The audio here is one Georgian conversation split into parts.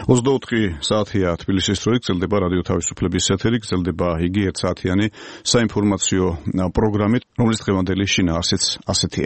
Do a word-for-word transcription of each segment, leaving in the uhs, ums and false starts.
ოცდაოთხი საათია თბილისის დროით, გრძელდება რადიო თავისუფლების ეთერი, გრძელდება იგი ერთ საათიანი საინფორმაციო პროგრამით, რომლის დღევანდელი შინაარსიც ასეთია.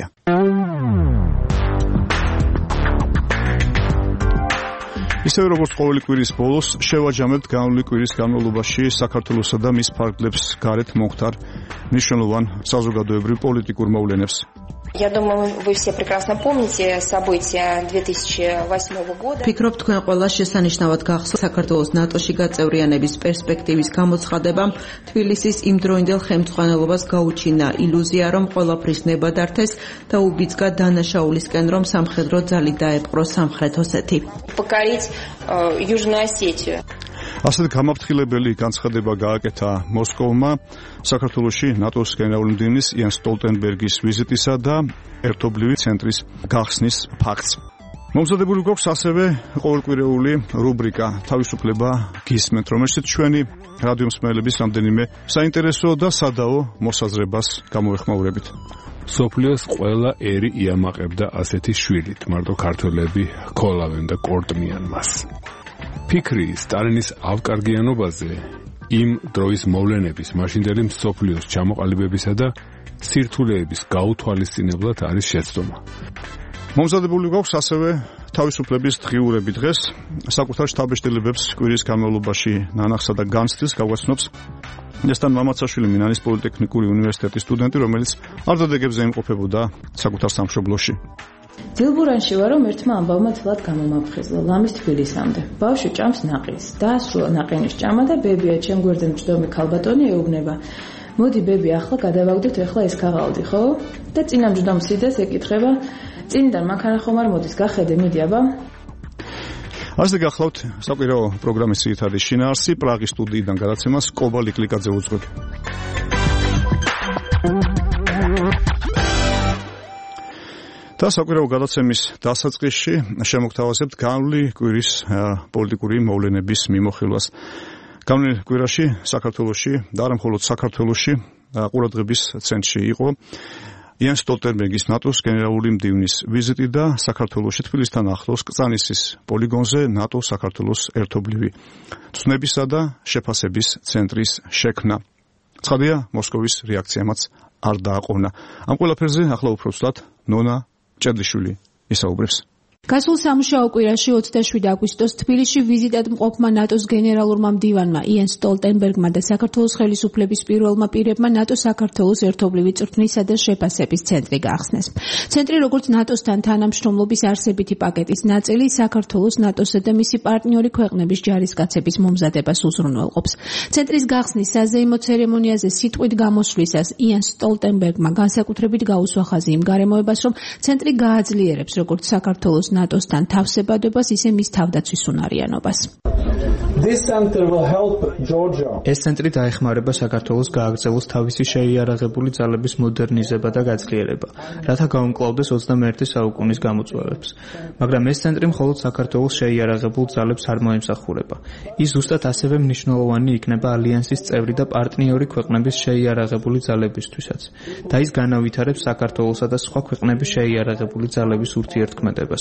ისევე როგორც ყოველი კვირის ბოლოს, შევაჯამებთ განვლილი კვირის განმავლობაში საქართველოსა და მის ფარგლებს გარეთ მომხდარ მნიშვნელოვან საზოგადოებრივ პოლიტიკურ მოვლენებს. Я думаю, вы все прекрасно помните события две тысячи восьмого года. Ფიქრობ თქვენ ყველა შესანიშნავად გახსოვთ საქართველოს ნატოში გაწევრიანების პერსპექტივის გამოცხადებამ თბილისის იმდროინდელ ხელმძღვანელობას გაუჩინა ილუზია, რომ ყველაფრის ნება დართეს და უბიძგა დანაშაულისკენ, რომ სამხედრო ძალით დაეპყრო სამხრეთ ოსეთი. Покорить Южную Осетию. ასეთ გამაფრთხილებელი განცხადება გააკეთა მოსკოვმა საქართველოში ნატოს გენერალური მდივნის იან სტოლტენბერგის ვიზიტისა და ერთობლივი ცენტრის გახსნის ფაქტს. მომზადებული გვაქვს ასევე ყოველკვირეული რუბრიკა თავისუფლება გისმენთ, რომელშიც ჩვენი რადიო მსმენელების რამდენიმე საინტერესო და სადაო მოსაზრებას გამოეხმაურებით. სოფლიოს ყველა ერი იამაყებდა ასეთი შვილით, მარტო ქართველები ქოლავენ და კორტმიან მას. ფიქრი სტალინის ავკარგიანობაზე იმ დროის მოვლენების მაშინდელი მსოფლიოს ჩამოყალიბებისა და სირთულეების გაუთვალისწინებლად არის შეცდომა. მომზადებული გვაქვს ასევე თავისუფლების დღიურები დღეს, საკუთარ შთაბეჭდილებებს კვირის განმავლობაში ნანახსა და განცდის გავაცნობს ესთან მამაცაშვილი მინანის პოლიტექნიკური უნივერსიტეტის სტუდენტი, რომელიც არდადეგებზე იმყოფებოდა საკუთარ სამშობლოში. ძილბურანში ვარ, რომ ერთმა ამბავმა თლად გამომაფხიზლა ლამის თბილისამდე. ბავშვი ჭამს ნაყინს, დაასრულა ნაყინის ჭამა და ბებია ჩემ გვერდზე მჯდომი ქალბატონი ეუბნება. მოდი ბები, ახლა გადავაგდოთ ეხლა ეს ქაღალდი, ხო? და წინა მჯდომ სიდეს ეკითხება, წინიდან მანქანა ხომ არ მოდის, გახედე, მიდი აბა. ასე გახლავთ საკვირაო პროგრამის ძირითადი შინაარსი, პრაღის სტუდიიდან გადაცემას კობა ლიკლიკაძე უძღვებ. და საკვირაო გადაცემის დასაწყისში შემოგთავაზებთ განვლილი კვირის პოლიტიკური მოვლენების მიმოხილვას. განვლილ კვირაში საქართველოში და არა მხოლოდ საქართველოში ყურადღების ცენტრში იყო იან სტოლტენბერგის ნატოს გენერალური მდივნის ვიზიტი და საქართველოში თბილისთან ახლოს კრწანისის პოლიგონზე ნატო საქართველოს ერთობლივი ცნებისა და შეფასების ცენტრის შექმნა. ცხადია, მოსკოვის რეაქციამაც არ დააყოვნა. ამ ყველაფერზე ახლა უფრო ცუდად ნონა ჭედლიშვილი ისაუბრებს. გასულ სამუშაო კვირაში ოცდაშვიდი აგვისტოს თბილისში ვიზიტად მყოფმა ნატოს გენერალურმა მდივანმა იან სტოლტენბერგმა და საქართველოს ხელისუფლების პირველმა პირებმა ნატოს საქართველოს ერთობლივი წვრთნისა და შეფასების ცენტრი გაახსნეს. ცენტრი, როგორც ნატოსთან თანამშრომლობის არსებითი პაკეტის ნაწილი, საქართველოს ნატოსა და მისი პარტნიორი ქვეყნების ჯარისკაცების მომზადებას უზრუნველყოფს. ცენტრის გახსნის საზეიმო ცერემონიაზე სიტყვით გამოსვლისას იან სტოლტენბერგმა განსაკუთრებით გაუსვა ხაზი იმ გარემოებას, რომ ცენტრი გააძლიერებს როგორც საქართველოს ნატოსთან თავსებადობას, ისე მის თავდაცვის უნარიანობას. ეს ცენტრი დაეხმარება საქართველოს გააგრძელოს თავისი შეიარაღებული ძალების მოდერნიზება და გაძლიერება, რათა გაუმკლავდეს ოცდამეერთი საუკუნის გამოწვევებს. მაგრამ ეს ცენტრი მხოლოდ საქართველოს შეიარაღებულ ძალებს არ მოემსახურება. ის ზუსტად ასევე მნიშვნელოვანი იქნება ალიანსის წევრი და პარტნიორი ქვეყნების შეიარაღებული ძალებისთვისაც და ის განავითარებს საქართველოსა და სხვა ქვეყნების შეიარაღებული ძალების ურთიერთქმედებას.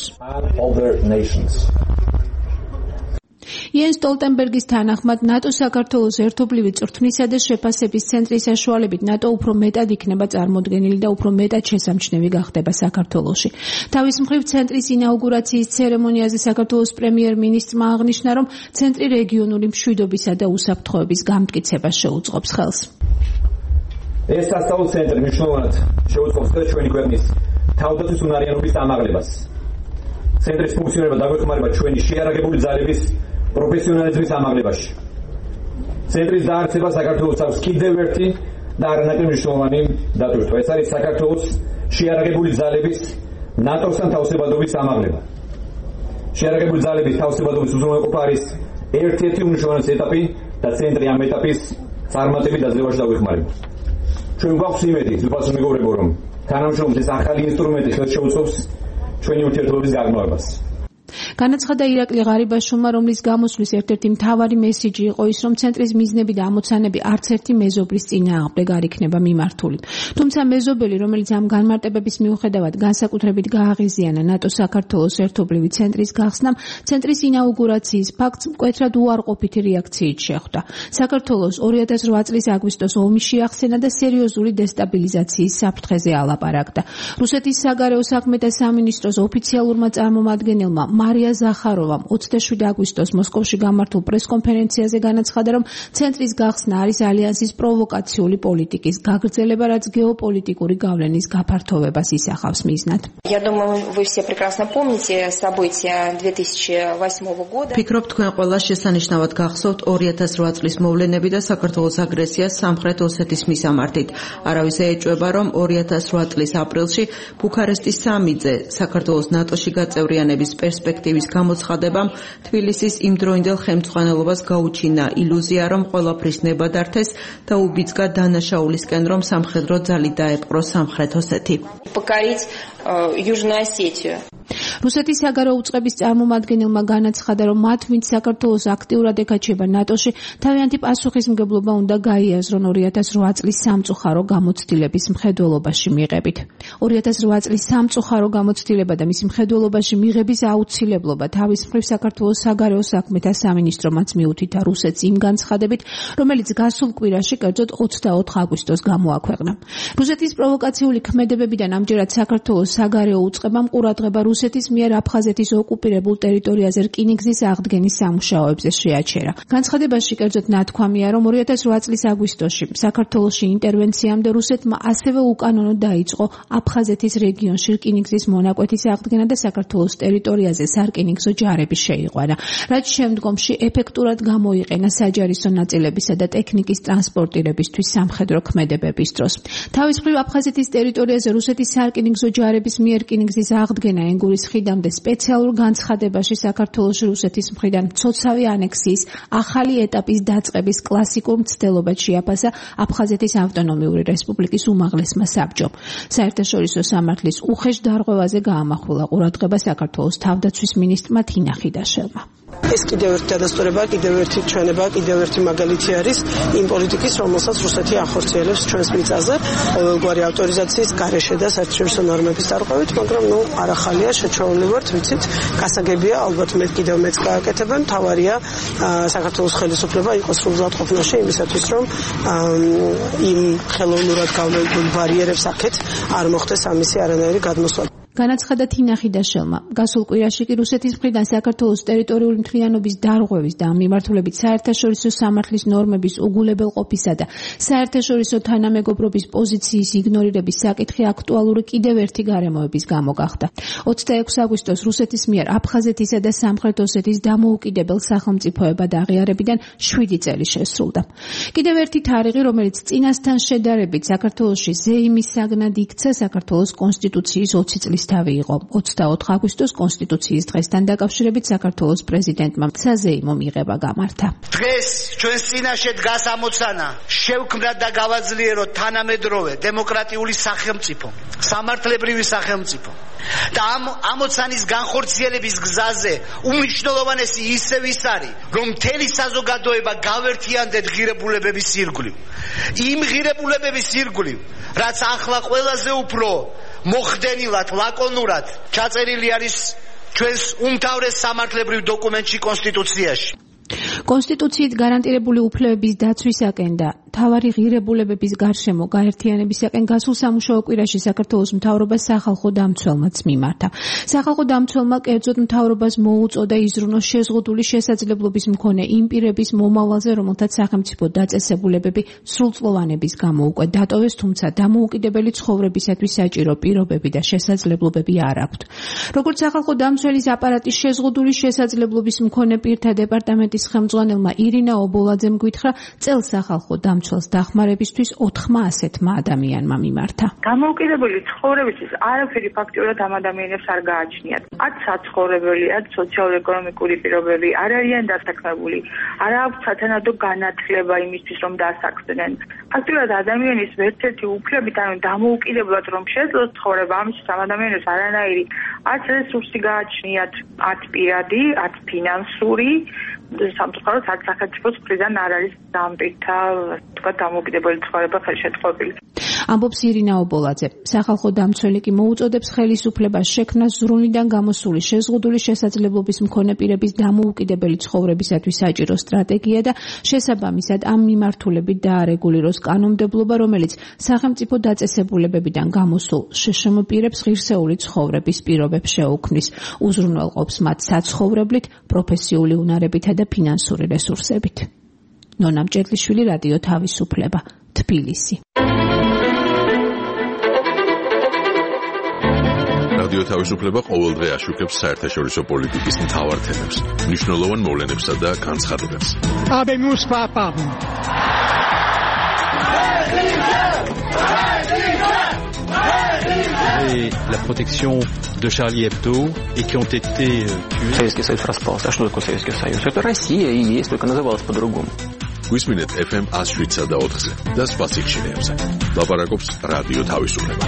იან სტოლტენბერგის თანახმად ნატო საქართველოს ერთობლივი წვრთნისა და შეფასების ცენტრის საშუალებით ნატო უფრო მეტად იქნება წარმოდგენილი და უფრო მეტად შესამჩნევი გახდება საქართველოში. თავის მხრივ ცენტრის ინაუგურაციის ცერემონიაზე საქართველოს პრემიერ-მინისტრმა აღნიშნა, რომ ცენტრი რეგიონული მშვიდობისა და უსაფრთხოების გამტკიცებას შეუწყობს ხელს. ეს სასწავლო ცენტრი მნიშვნელოვნად შეუწყობს ხელს ჩვენი ქვეყნის თავდაცვის უნარიანობის ამაღლებას. ცენტრის ფუნქციონირება დაგვეხმარება ჩვენი შეიარაღებული ძალების პროფესიონალიზმის ამაღლებაში. ცენტრის დაარსება საქართველოს აქვს კიდევ ერთი და არანაკლებ მნიშვნელოვანი დატვირთვა. ეს არის საქართველოს შეიარაღებული ძალების ნატოსთან თავსებადობის ამაღლება. შეიარაღებული ძალების თავსებადობის უზრუნველყოფა არის ერთ-ერთი უმნიშვნელოვანესი ეტაპი და ცენტრი ამ ეტაპის წარმატებით დაძლევაში დაგვეხმარება. ჩვენ გვაქვს იმედი, უპასუხო მეგობრებო, რომ თანამშრომლობის ახალი ინსტრუმენტი ხელს შეუწყობს ჩვენი ურთიერთობების გაგრძელებას. განაცხადა ირაკლი ღარიბაშვილმა, რომლის გამოსვლის ერთ-ერთი მთავარი მესიჯი იყო ის, რომ ცენტრის მიზნები და ამოცანები არც ერთი მეზობლის წინააღმდეგ არ იქნება მიმართული. თუმცა მეზობელი, რომელიც ამ განმარტებების მიუხედავად განსაკუთრებით გააღიზიანა ნატოს საქართველოს ერთობლივი ცენტრის გახსნამ, ცენტრის ინაუგურაციის ფაქტს მკვეთრად უარყოფითი რეაქციით შეხვდა. საქართველოს ორი ათას რვა წლის აგვისტოს ომი შეახსენა და სერიოზული დესტაბილიზაციის საფრთხეზე ალაპარაკდა. რუსეთის საგარეო საქმეთა სამინისტროს ოფიციალურმა წარმომადგენელმა მარია ზახაროვამ ოცდაშვიდი აგვისტოს მოსკოვში გამართულ პრესკონფერენციაზე განაცხადა, რომ ცენტრის გახსნა არის ალიანსის პროვოკაციული პოლიტიკის გაგრძელება, რაც გეოპოლიტიკური გავლენის გაფართოვებას ისახავს მიზნად. Я думаю, вы все прекрасно помните события две тысячи восьмого года. Ფიქრობ თქვენ ყველა შესანიშნავად გახსოვთ ორი ათას რვა წლის მოვლენები და საქართველოს აგრესიას სამხრეთ ოსეთის მისამართით. არავის ეჭვება, რომ ორი ათას რვა წლის აპრილში ბუქარესტის სამიძე საქართველოს ნატოში გაწევრიანების პერსპექტივის გამოცხადებამ თბილისის იმდროინდელ ხელმძღვანელობას გაუჩინა ილუზია, რომ ყველაფრის ნება დართეს და უბიძგა დანაშაულისკენ, რომ სამხედრო ძალით დაეპყრო სამხრეთ ოსეთი. Покорить Южную Осетию. რუსეთის საგარეო უწყების წარმომადგენელმა განაცხადა, რომ მათ, ვინც საქართველოს აქტიურად ეკაჩება ნატოში, თავიანთი პასუხისმგებლობა უნდა გაიაზრონ ორი ათას რვა წლის სამწუხარო გამოცდილების მხედველობაში მიღებით. ორი ათას რვა წლის სამწუხარო გამოცდილება და მისი მხედველობაში მიღების აუცილებლობა თავის მხრივ საქართველოს საგარეო საქმეთა სამინისტრომაც მიუთითა რუსეთს იმ განცხადებით, რომელიც გასულ კვირაში, კერძოდ ოცდაოთხ აგვისტოს გამოაქვეყნა. რუსეთის პროვოკაციული ქმედებებიდან ამჯერად საქართველოს საგარეო უწყებამ ყურადღება რუსეთის მიერ აფხაზეთის ოკუპირებულ ტერიტორიაზე რკინიგზის აღდგენის სამუშაოებზე შეაჩერა. განცხადებაში კერძოდ ნათქვამია, რომ ორი ათას რვა წლის აგვისტოში საქართველოში ინტერვენციამდე რუსეთმა ასევე უკანონოდ დაიწყო აფხაზეთის რეგიონში რკინიგზის მონაკვეთის აღდგენა და საქართველოს ტერიტორიაზე სარკინიგზო ჯარები შეიყვანა, რაც შემდგომში ეფექტურად გამოიყენა საჯარისო ნაწილებისა და ტექნიკის ტრანსპორტირებისთვის სამხედრო ქმედებების დროს. თავის მხრივ აფხაზეთის ტერიტორიაზე რუსეთის სარკინიგზო ჯარების მიერ რკინიგზის აღდგენა ენგურის ხიდამდე სპეციალურ განცხადებაში საქართველოს რუსეთის მხრიდან მცოცავი ანექსიის ახალი ეტაპის დაწყების კლასიკურ მცდელობად შეაფასა აფხაზეთის ავტონომიური რესპუბლიკის უმაღლესმა საბჭომ. საერთაშორისო სამართლის უხეშ დარღვევაზე გაამახვილა ყურადღება საქართველოს თავდაცვის მინისტრმა თინა ხიდაშელმა. ეს კიდევ ერთი დადასტურება, კიდევ ერთი ჩვენება, კიდევ ერთი მაგალითი არის იმ პოლიტიკის, რომელსაც რუსეთი ახორციელებს ჩვენს მიწაზე, ყოველგვარი ავტორიზაციის გარეშე და საერთაშორისო ნორმების დარღვევით, მაგრამ ნუ არ ახალია, შეჩვეული ვართ, ვიცით, გასაგებია, ალბათ მე კიდევ მეც გააკეთებენ, თავარია საქართველოს ხელისუფლება იყოს სრულზად ყოფნაში იმისათვის, რომ იმ ხელოვნურად გავლენილ ბარიერებს აქეთ არ მოხდეს ამისი არანაირი გადმოსვლა. განაცხადა თინა ხიდაშელმა. გასულ კვირაში კი რუსეთის მხრიდან საქართველოს ტერიტორიული მთლიანობის დარღვევის და ამ მიმართულებით საერთაშორისო სამართლის ნორმების უგულებელყოფისა და საერთაშორისო თანამეგობრობის პოზიციის იგნორირების საკითხი აქტუალური კიდევ ერთი გარემოების გამო გახდა. ოცდაექვსი აგვისტოს რუსეთის მიერ აფხაზეთისა და სამხრეთ ოსეთის დამოუკიდებელ სახელმწიფოებად აღიარებიდან შვიდი წელი შესრულდა. კიდევ ერთი თარიღი, რომელიც წინასთან შედარებით საქართველოში ზეიმის საგნად იქცა საქართველოს კონსტიტუციის ოცი წლის თავი იყო. ოცდაოთხ აგვისტოს კონსტიტუციის დღესთან დაკავშირებით საქართველოს პრეზიდენტმა საზეიმო მიღება გამართა. დღეს ჩვენს წინაშე დგას ამოცანა შევქმნათ და გავაძლიეროთ თანამედროვე დემოკრატიული სახელმწიფო, სამართლებრივი სახელმწიფო. და ამ ამოცანის განხორციელების გზაზე უმნიშვნელოვანესი ისევ ის არის, რომ მთელი საზოგადოება გავერთიანდეთ ღირებულებების ირგვლივ. იმ ღირებულებების ირგვლივ, რაც ახლა ყველაზე უფრო მოხდენილად, ლაკონურად ჩაწერილი არის ჩვენს უმთავრეს სამართლებრივ დოკუმენტში კონსტიტუციაში. კონსტიტუციით გარანტირებული უფლებების დაცვისაკენ და თავარი ღირებულებების გარშემო გაერთიანებისაკენ გასულ სამუშაო კვირაში საქართველოს მთავრობას სახალხო დამცველმაც მიმართა. სახალხო დამცველმა კერძოდ მთავრობას მოუწოდა იზრუნოს შეზღუდული შესაძლებლობის მქონე იმ პირების მომავალზე, რომელთაც სახელმწიფო დაწესებულებები სრულწლოვანების გამო უკვე დატოვეს, თუმცა დამოუკიდებელი ცხოვრებისათვის საჭირო პირობები და შესაძლებლობები არ აქვთ. როგორც სახალხო დამცველის აპარატის შეზღუდული შესაძლებლობის მქონე პირთა დეპარტამენტის ხელმძღვანელმა ირინა ობოლაძემ გითხრა, წელს სახალხო დამცველს გამოუცვალს დახმარებისთვის ოთხმა ასეთმა ადამიანმა მიმართა. Დამოუკიდებელი ცხოვრებისთვის არაფერი ფაქტიურად ამ ადამიანებს არ გააჩნიათ. ათ საცხოვრებელი, ათ სოციალურ-ეკონომიკური პირობები არ არიან დასაქმებული, არ აქვს სათანადო განათლება იმისთვის, რომ დასაქმდნენ. ფაქტიურად ადამიანის ერთ-ერთი უფლებით, ანუ დამოუკიდებლად რომ შეძლოს ცხოვრება, ამისთვის ამ ადამიანებს არანაირი ათ რესურსი გააჩნიათ, ათ პირადი, ათ ფინანსური, სამწუხაროდ ათ სახელმწიფოს მხრიდან არ არის დამპირთა, თქვა დამოუკიდებელი ცხოვრება ხელშეწყობილი. ამბობს ირინა ობოლაძე. სახალხო დამცველი კი მოუწოდებს ხელისუფლებას შექმნას ზრუნვიდან გამოსული შეზღუდული შესაძლებლობის მქონე პირების დამოუკიდებელი ცხოვრებისათვის საჭირო სტრატეგია და შესაბამისად ამ მიმართულებით დაარეგულიროს კანონმდებლობა, რომელიც სახელმწიფო დაწესებულებებიდან გამოსულ შშმ პირებს ღირსეული ცხოვრების პირობებს შეუქმნის, უზრუნველყოფს მათ საცხოვრებლით, პროფესიული უნარებითა და ფინანსური რესურსებით. ნონა მჭედლიშვილი, რადიო თავისუფლება, თბილისი. რადიო თავისუფლება ყოველდღე აშუქებს საერთაშორისო პოლიტიკის მთავარ თემებს, მნიშვნელოვან მოვლენებსა და განცხადებებს. Habemus papam. Et la protection de Charlie Hebdo et qui ont été tués. Советский Союз распался. А что такое Советский Союз? Это Россия и есть, только называлась по-другому. გვისმინეთ эф эм one oh seven და ოთხზე და სხვა სიგნალებზე. ლაპარაკობს რადიო თავისუფლება.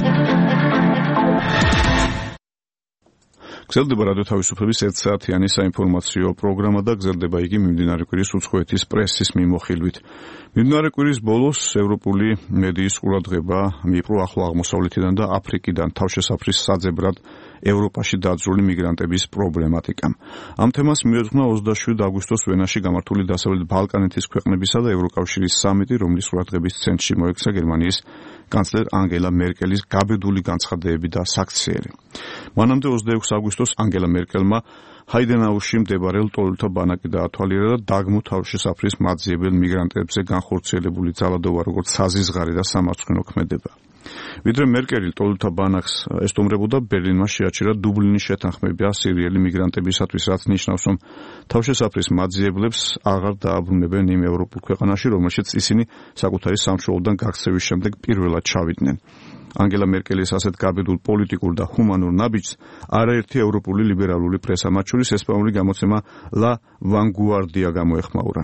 გრძელდება რადიო თავისუფლების ერთ საათიანი საინფორმაციო პროგრამა და გრძელდება იგი მიმდინარე კვირის უცხოეთის პრესის მიმოხილვით. მიმდინარე კვირის ბოლოს ევროპული მედიის ყურადღება მიიპყრო ახლო აღმოსავლეთიდან და აფრიკიდან თავშესაფრის საძებრად ევროპაში დაძრული მიგრანტების პრობლემატიკამ. ამ თემას მიეძღვნა ოცდაშვიდ აგვისტოს ვენაში გამართული დასავლეთ ბალკანეთის ქვეყნებისა და ევროკავშირის სამიტი, რომლის ყურადღების ცენტრში მოექცა გერმანიის კანცლერ ანგელა მერკელის გაბედული განცხადებები და საქციელი. მანამდე ოცდაექვსი აგვისტოს ანგელა მერკელმა ჰაიდენაუში მდებარე ლტოლვილთა ბანაკი დაათვალიერა და დაგმო თავშესაფრის მაძიებელ მიგრანტებზე განხორციელებული ძალადობა როგორც საზიზღარი და სამარცხვინო ქმედება. ვიდრე მერკელი ლტოლვილთა ბანაკს ესტუმრებოდა, ბერლინმა შეაჩერა დუბლინის შეთანხმება სირიელი მიგრანტებისათვის, რაც ნიშნავს, რომ თავშესაფრის მაძიებლებს აღარ დააბრუნებენ იმ ევროპულ ქვეყანაში, რომელშიც ისინი საკუთარი სამშობლოდან გაქცევის შემდეგ პირველად ჩავიდნენ. ანგელა მერკელის ასეთ გაბედულ პოლიტიკურ და ჰუმანურ ნაბიჯს არაერთი ევროპული ლიბერალური პრესა, მათ შორის ესპანური გამოცემა La Vanguardia გამოეხმაურა.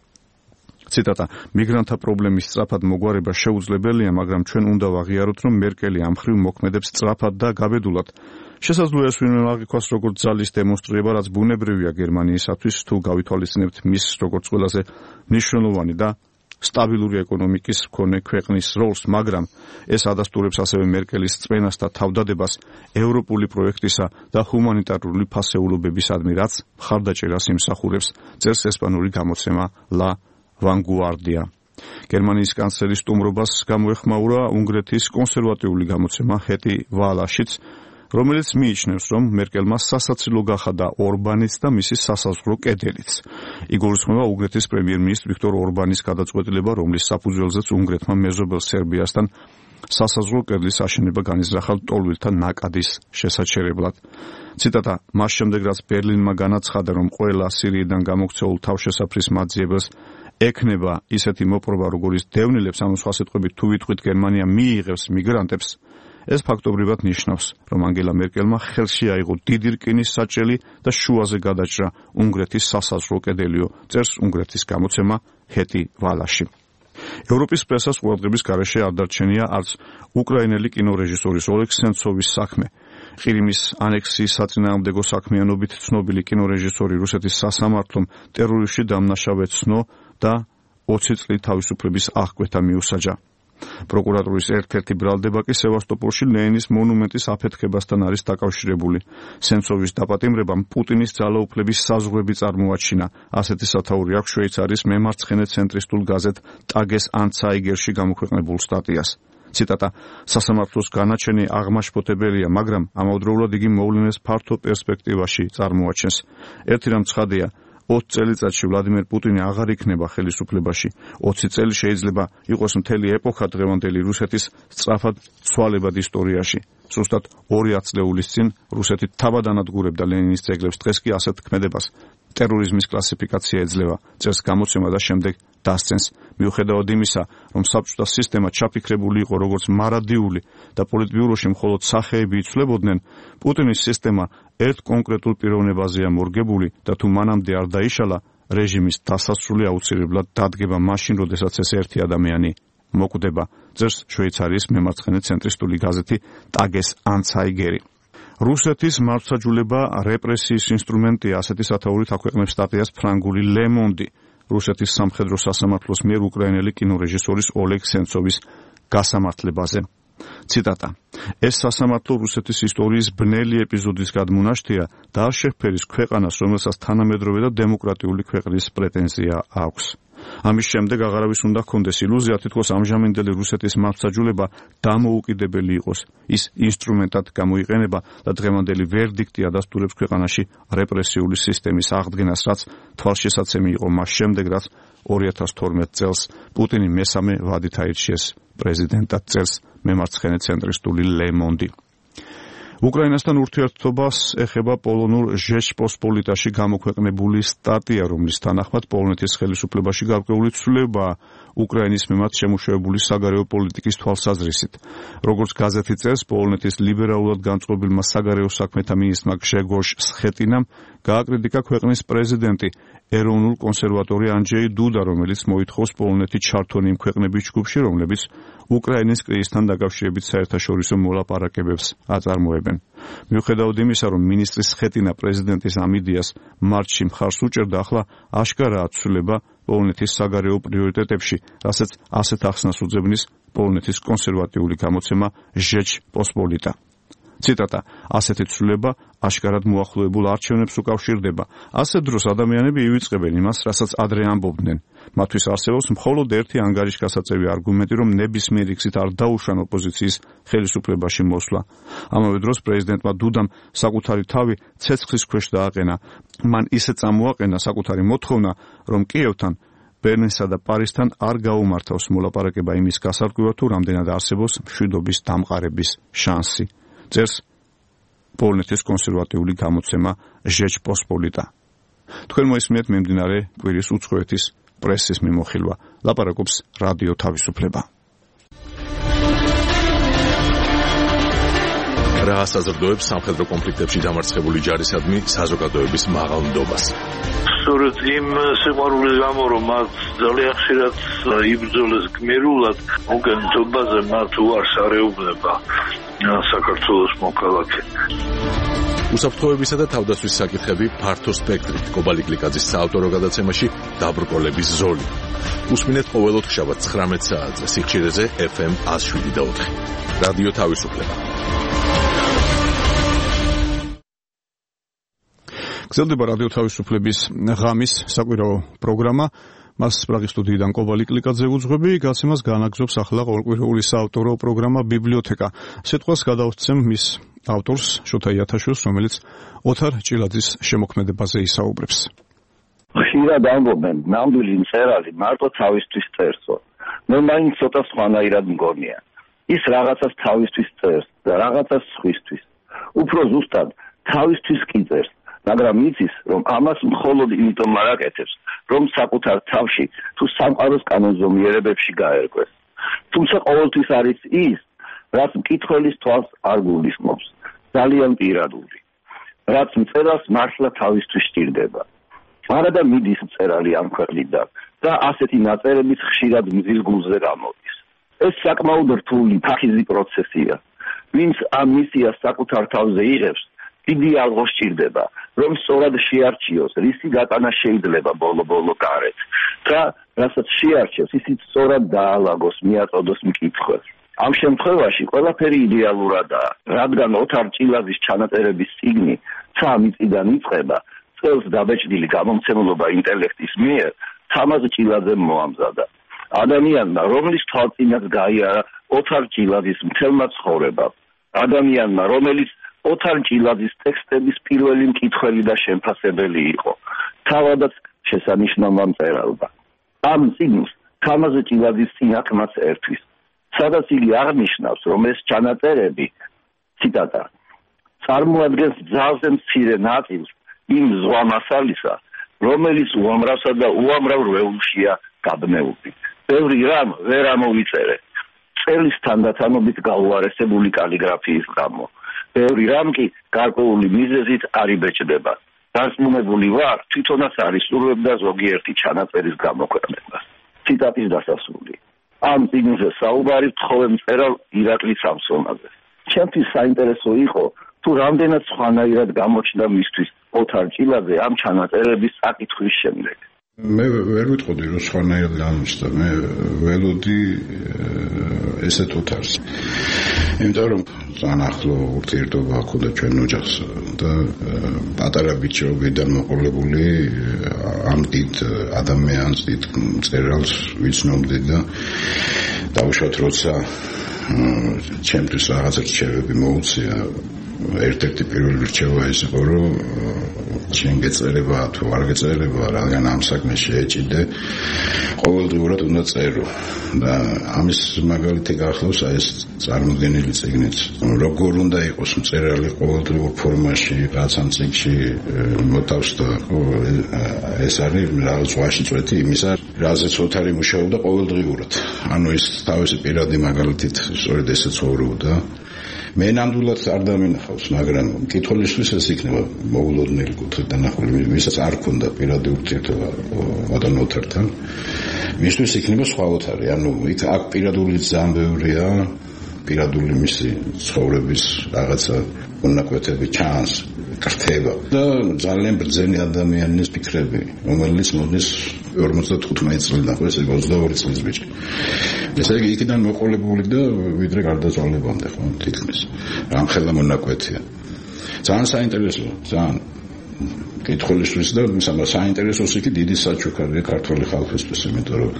ციტატა: მიგრანტთა პრობლემის სწრაფად მოგვარება შეუძლებელია, მაგრამ ჩვენ უნდა ვაღიაროთ, რომ მერკელი ამ ხრივ მოქმედებს სწრაფად და გაბედულად. შესაძლოა ეს ვინმე აღიქვას როგორც ძალის დემონსტრირება, რაც ბუნებრივია გერმანიისათვის, თუ გავითვალისწინებთ მის როგორც ყველაზე მნიშვნელოვანი და სტაბილური ეკონომიკის მქონე ქვეყნის როლს, მაგრამ ეს ადასტურებს ასევე მერკელის წვენას და თავდადებას ევროპული პროექტისა და ჰუმანიტარული ფასეულობებისადმი, რაც მხარდაჭერას იმსახურებს, წერს ესპანური გამოცემა La Vanguardia. გერმანიის კანცლერის სტუმრობას გამოეხმაურა უნგრეთის კონსერვატიული გამოცემა ჰეტი ვალაშიც, რომელიც მიიჩნევს, რომ მერკელმა სასაცილო გახადა ორბანიც და მისი სასაზღვრო კედელიც. იგულისხმება უნგრეთის პრემიერ-მინისტრ ვიქტორ ორბანის გადაწყვეტილება, რომლის საფუძველზეც უნგრეთმა მეზობელ სერბიასთან სასაზღვრო კედლის აშენება განიზრახა ლტოლვილთა ნაკადის შესაჩერებლად. ციტატა: მას შემდეგ, რაც ბერლინმა განაცხადა, რომ ყველა სირიიდან გამოქცეულ თავშესაფრის მაძიებელს ექნება ისეთი მოპყრობა, როგორიც დევნილებს, ანუ სხვა სიტყვებით, თუ ვიტყვით გერმანია მიიღებს მიგრანტებს, ეს ფაქტობრივად ნიშნავს, რომ ანგელა მერკელმა ხელში აიღო დიდი რკინის საჭელი და შუაზე გადაჭრა უნგრეთის სასაზღვრო კედელიო, წერს უნგრეთის გამოცემა ჰეტი ვალაში. ევროპის პრესას ყურადღების გარეშე არ დარჩენია არც უკრაინელი კინორეჟისორის ოლეგ სენცოვის საქმე. ყირიმის ანექსიის საწინააღმდეგო საქმიანობით ცნობილი კინორეჟისორი რუსეთის სასამართლომ ტერორისტში დამნაშავედ ცნო და ოცი წლით თავისუფლების აღკვეთა მიუსაჯა. პროკურატურის ერთ-ერთი ბრალდება კი სევასტოპოლში ლენინის მონუმენტის აფეთქებასთან არის დაკავშირებული. სენცოვის დაპატიმრებამ პუტინის ძალაუფლების საზღვრები წარმოაჩინა. ასეთი სათაური აქვს შვეიცარიის მემარცხენე ცენტრისტულ გაზეთ ტაგეს ანცაიგერში გამოქვეყნებულ სტატიას. ციტატა: სასამართლოს განაჩენი აღმაშფოთებელია, მაგრამ ამავდროულად იგი მოვლენებს ფართო პერსპექტივაში წარმოაჩენს. ერთი რამ ცხადია, ოცი წელიწადში ვლადიმერ პუტინი აღარ იქნება ხელისუფლებაში. ოცი წელი შეიძლება იყოს მთელი ეპოქა დღევანდელი რუსეთის სწრაფად ცვალებად ისტორიაში. ზუსტად ორი ათწლეულის წინ რუსეთი თავად ანადგურებდა ლენინის ძეგლებს, დღეს კი ასეთ ქმედებას ტერორიზმის კლასიფიკაცია ეძლევა, წერს გამოცემა და შემდეგ დასცენს. მიუხედავად იმისა, რომ საბჭოთა სისტემა ჩაფიქრებული იყო როგორც მარადიული და პოლიტბიუროში მხოლოდ სახეები იცვლებოდნენ, პუტინის სისტემა ერთ კონკრეტულ პიროვნებაზეა მორგებული და თუ მანამდე არ დაიშალა, რეჟიმის დასასრული აუცილებლად დადგება მაშინ, როდესაც ეს ერთი ადამიანი მოკვდება, წერს შვეიცარიის მემარცხენე ცენტრისტული გაზეთი ტაგეს ანცაიგერი. რუსეთის მართლმსაჯულება რეპრესიის ინსტრუმენტია, ასეთი სათაურით აქვეყნებს სტატიას ფრანგული Le Monde. რუსეთის სამხედრო სასამართლოს მიერ უკრაინელი კინორეჟისორის ოლეგ სენცოვის გასამართლებაზე. ციტატა: ეს სასამართლო რუსეთის ისტორიის ბნელი ეპიზოდის გადმონაშთია და არ შეჰფერის ქვეყანას, რომელსაც თანამედროვე და დემოკრატიული ქვეყნის პრეტენზია აქვს. ამის შემდეგ აღარავის უნდა ჰქონდეს ილუზია, თითქოს ამჟამინდელი რუსეთის მართლმსაჯულება დამოუკიდებელი იყოს. ის ინსტრუმენტად გამოიყენება და დღევანდელი ვერდიქტი ადასტურებს ქვეყანაში რეპრესიული სისტემის აღდგენას, რაც თვალშესაცემი იყო მას შემდეგ, რაც ორი ათას თორმეტ წელს პუტინი მესამე ვადით აირჩიეს პრეზიდენტად, წერს მემარცხენე ცენტრისტული Le Monde. უკრაინასთან ურთიერთობას ეხება პოლონურ ჟეჩპოსპოლიტაში გამოქვეყნებული სტატია, რომლის თანახმად პოლონეთის ხელისუფლებაში გარკვეული ცვლილებაა უკრაინის მიმართ შემუშავებული საგარეო პოლიტიკის თვალსაზრისით. როგორც გაზეთი წერს, პოლონეთის ლიბერალურად განწყობილმა საგარეო საქმეთა მინისტრმა გჟეგორ სხეტინამ გააკრიტიკა ქვეყნის პრეზიდენტი, ეროვნულ კონსერვატორი ანჯეი დუდა, რომელიც მოითხოვს პოლონეთი ჩართონ იმ ქვეყნების ჯგუფში, რომლებიც უკრაინის კრიზისთან დაკავშირებით საერთაშორისო მოლაპარაკებებს აწარმოებენ. მიუხედავად იმისა, რომ მინისტრი სხეტინა პრეზიდენტის ამ იდეას მარტში მხარს უჭერდა, ახლა აშკარაა ცვლილება პოლონეთის საგარეო პრიორიტეტებში, რასაც ასეთ ახსნას უძებნის პოლონეთის კონსერვატიული გამოცემა ჟეჩპოსპოლიტა. ციტატა: ასეთი ცვლილება აშკარად მოახლოებულ არჩევნებს უკავშირდება. ასეთ დროს ადამიანები ივიწყებენ იმას, რასაც ადრე ამბობდნენ. მათთვის არსებობს მხოლოდ ერთი ანგარიშგასაწევი არგუმენტი, რომ ნებისმიერი გზით არ დაუშვან ოპოზიციის ხელისუფლებაში მოსვლა. ამავე დროს პრეზიდენტმა დუდამ საკუთარი თავი ცეცხლის ქვეშ დააყენა. მან ისე წამოაყენა საკუთარი მოთხოვნა, რომ კიევთან, ბერლინსა და პარიზთან არ გაუმართავს მოლაპარაკება იმის გასარკვევად, თუ რამდენად არსებობს მშვიდობის დამყარების შანსი. წერს პოლონეთის კონსერვატიული გამოცემა ჟეჩპოსპოლიტა. თქვენ მოისმენთ მიმდინარე კვირის უცხოეთის პრესის მიმოხილვა. ლაპარაკობს რადიო თავისუფლება. რა საზრდოებს სამხედრო კონფლიქტებში დამარცხებული ჯარისადმი საზოგადოების მაღალ ნდობას. სწორედ იმ სიყვარულის გამო, რომ მათ ძალიან ხშირად იბრძოლეს გმირულად, უკანტობაზე მათ უარს არეუბნება საქართველოს მოქალაქე. უსაფრთხოებისა და თავდაცვის საკითხები ფართო სპექტრით. კობალი გლიკაძის საავტორო გადაცემაში დაბრკოლების ზოლი. უსმინეთ ყოველ ოთხშაბათს ცხრამეტ საათზე სიხშირეზე ეფ ემ ათას შვიდი და ოთხი. რადიო თავისუფლება. გრძელდება რადიო თავისუფლების ღამის საკვირაო პროგრამა. მას პრაღის სტუდიიდან კობალი გლიკაძე უძღვები, გაცემას განაგზობს ახლა ყოველკვირეული საავტორო პროგრამა ბიბლიოთეკა. სიტყვას გადავცემ მის ავტორს შოთა იათაშვილს, რომელიც ოთარ ჭილაძის შემოქმედებაზე ისაუბრებს. ხშირად ამბობენ, ნამდვილი მწერალი მარტო თავისთვის წერსო. მე მაინც ცოტა სხვანაირად მგონია. ის რაღაცას თავისთვის წერს და რაღაცას სხვისთვის. უფრო ზუსტად თავისთვის კი წერს. მაგრამ იცის, რომ ამას მხოლოდ იმიტომ არ აკეთებს, რომ საკუთარ თავში თუ სამყაროს კანონზომიერებებში გაერკვეს. თუმცა ყოველთვის არის ის, რაც მკითხველის თვალს არ გულისხმობს, ძალიან პირადული, რაც მწერალს მართლა თავისთვის სჭირდება. არადა მიდის მწერალი ამ ქვეყნიდან და ასეთი ნაწერებიც ხშირად მზის გულზე გამოდის. ეს საკმაოდ რთული ფაქიზი პროცესია. ვინც ამ მისიას საკუთარ თავზე იღებს, დიდი ალღო სჭირდება, რომ სწორად შეარჩიოს, რისი გატანა შეიძლება ბოლო-ბოლო გარეთ და რასაც შეარჩევს, ისიც სწორად დაალაგოს, მიაწოდოს მკითხველს. ამ შემთხვევაში ყველაფერი იდეალურადაა, რადგან ოთარ ჭილაძის ჩანაწერების წიგნი ცა მიწიდან იწყება, წელს დაბეჭდილი გამომცემლობა ინტელექტის მიერ თამაზ ჭილაძემ მოამზადა. ადამიანმა, რომლის თვალწინაც გაიარა ოთარ ჭილაძის მთელმა ცხოვრებამ, ადამიანმა, რომელიც ოთარ ჭილაძის ტექსტების პირველი მკითხველი და შემფასებელი იყო, თავადაც შესანიშნავმა მწერალმა. ამ წიგნს თამაზ ჭილაძის წინათმაც ერთვის, სადაც იგი აღნიშნავს, რომ ეს ჩანაწერები, ციტატა, წარმოადგენს ძალზე მცირე ნაწილს იმ ზღვა მასალისა, რომელიც უამრავსა და უამრავ რვეულშია გაბნეული. ბევრი რამ ვერ ამოვიწერე. წელის თანდათანობით გაუარესებული კალიგრაფიის გამო. ბევრი რამ კი გარკვეული მიზეზით არ იბეჭდება. დარწმუნებული ვარ, თვითონაც არ ისურვებდა ზოგიერთი ჩანაწერის გამოქვეყნებას. ციტატის დასასრული. ამ წიგნზე საუბარი თხოვე მწერალ ირაკლი სამსონაძე. ჩემთვის საინტერესო იყო, თუ რამდენად სხვანაირად გამოჩნდა მისთვის ოთარ ჭილაძე ამ ჩანაწერების წაკითხვის შემდეგ. მე ვერ ვიტყოდი, რომ სხვანაირად გამოჩნდა, მე ველოდი ესეთ ოთარს. იმიტომ რომ ძალიან ახლო ურთიერთობა ჰქონდა ჩვენ ოჯახს და პატარა ბიჭობიდან მოყოლებული ამ დიდ ადამიანს, დიდ მწერალს ვიცნობდი და დავუშვათ, როცა ჩემთვის რაღაცა რჩევები მოუწია, ერთ-ერთი პირველი რჩევა ის იყო, რომ შენ გეწერება თუ არ გეწერება, რადგან ამ საქმეს შეეჭიდე, ყოველდღიურად უნდა წერო და ამის მაგალითი გახლავს აი ეს წარმოდგენილი წიგნიც. როგორ უნდა იყოს მწერალი ყოველდღიურ ფორმაში, რაც ამ წიგნში მოტავს და ეს არის რაღაც ვაში წვეთი იმისა, რაზეც ოთარი მუშაობდა ყოველდღიურად. ანუ ის თავისი პირადი მაგალითით სწორედ ესე ცხოვრობდა. მე ნამდვილად არ დამინახავს, მაგრამ მკითხველისთვის ეს იქნება მოულოდნელი კუთხით დანახული, ვისაც არ ქონდა პირადი ურთიერთობა მოდან ოთართან. მისთვის იქნება სხვა ოთარი, ანუ იქ აქ პირადული ძალიან ბევრია, პირადული მისი ცხოვრების რაღაცა უნაკვეთები ჩანს, კრთება და ძალიან ბრძენი ადამიანის ფიქრები, რომელიც მოდის ორმოცდათხუთმეტი წლიდან, ხო ესე ოცდაორი წლის ბიჭი. ესე იგი იქიდან მოყოლებული და ვიდრე გარდაცვალებამდე, ხო, თითქმის. რამხელა მონაკვეთია. ძალიან საინტერესოა, ძალიან კითხულისთვის და საინტერესოს იქ დიდი საჩუქარია ქართული ხალხისთვის, იმიტომ რომ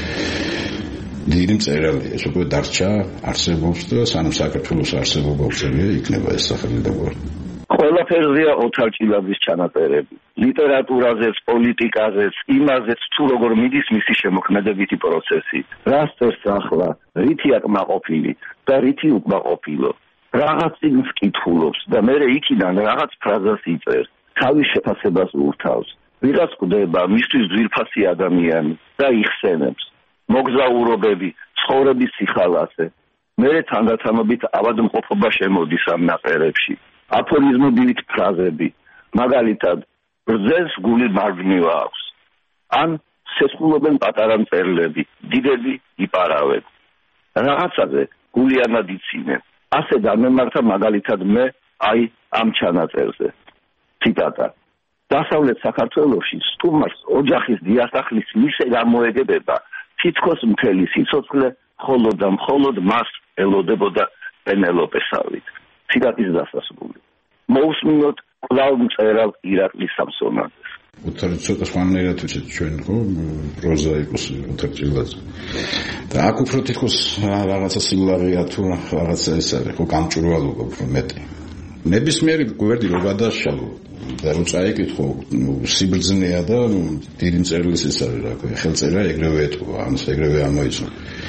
დიდი მწერალი ეს უკვე დარჩა, არსებობს და სანამ საქართველოს არსებობა უწევია, იქნება ეს სახელი და გვარი. ყველაფერზეა ოთარ ჭილაძის ჩანაწერები. ლიტერატურაზეც, პოლიტიკაზეც, იმაზეც, თუ როგორ მიდის მისი შემოქმედებითი პროცესი. რას წერს ახლა, რითი აკმაყოფილი და რითი უკმაყოფილო. რაღაც წიგნს კითხულობს და მერე იქიდან რაღაც ფრაზას იწერს. თავის შეფასებას ურთავს. ვიღაც ხვდება მისთვის ძვირფასი ადამიანი და იხსენებს. მოგზაურობები, ცხოვრების სიხალასე. მერე თანდათანობით ავადმყოფობა შემოდის ამ ნაწერებში. აფორიზმებით ფრაზები, მაგალითად, ბრძენს გული მარჯვნივა აქვს. ან სესხულობენ პატარა მწერლები, დიდები იპარავენ. რაღაცაზე გულიანად იცინენ. ასე დამემართა მაგალითად მე აი ამ ჩანაწერზე. ციტატა. დასავლეთ საქართველოში სტუმარს ოჯახის დიასახლის მისე გამოეგებება, თითქოს მთელი სიცოცხლე მხოლოდ და მხოლოდ მას ელოდებოდა პენელოპესავით. ციტატის დასასრული. მოусმინოთ კვლავ მწერალ ირაკლი სამსონაძეს. ოთარი ცოტა სხვანაირად ჩვენ ხო პროზა იყოს ოთარ ჭილაძე. და აქ უფრო თითქოს რაღაცა სიმლაღეა თუ რაღაცა ეს არის ხო გამჭვირვალობა უფრო მეტი. ნებისმიერი გვერდი რო გადაშალო და რო წაიკითხო სიბრძნეა და დიდი მწერლის ეს არის რა ქვია ხელწერა ეგრევე ეთქვა ამას ეგრევე ამოიცნო.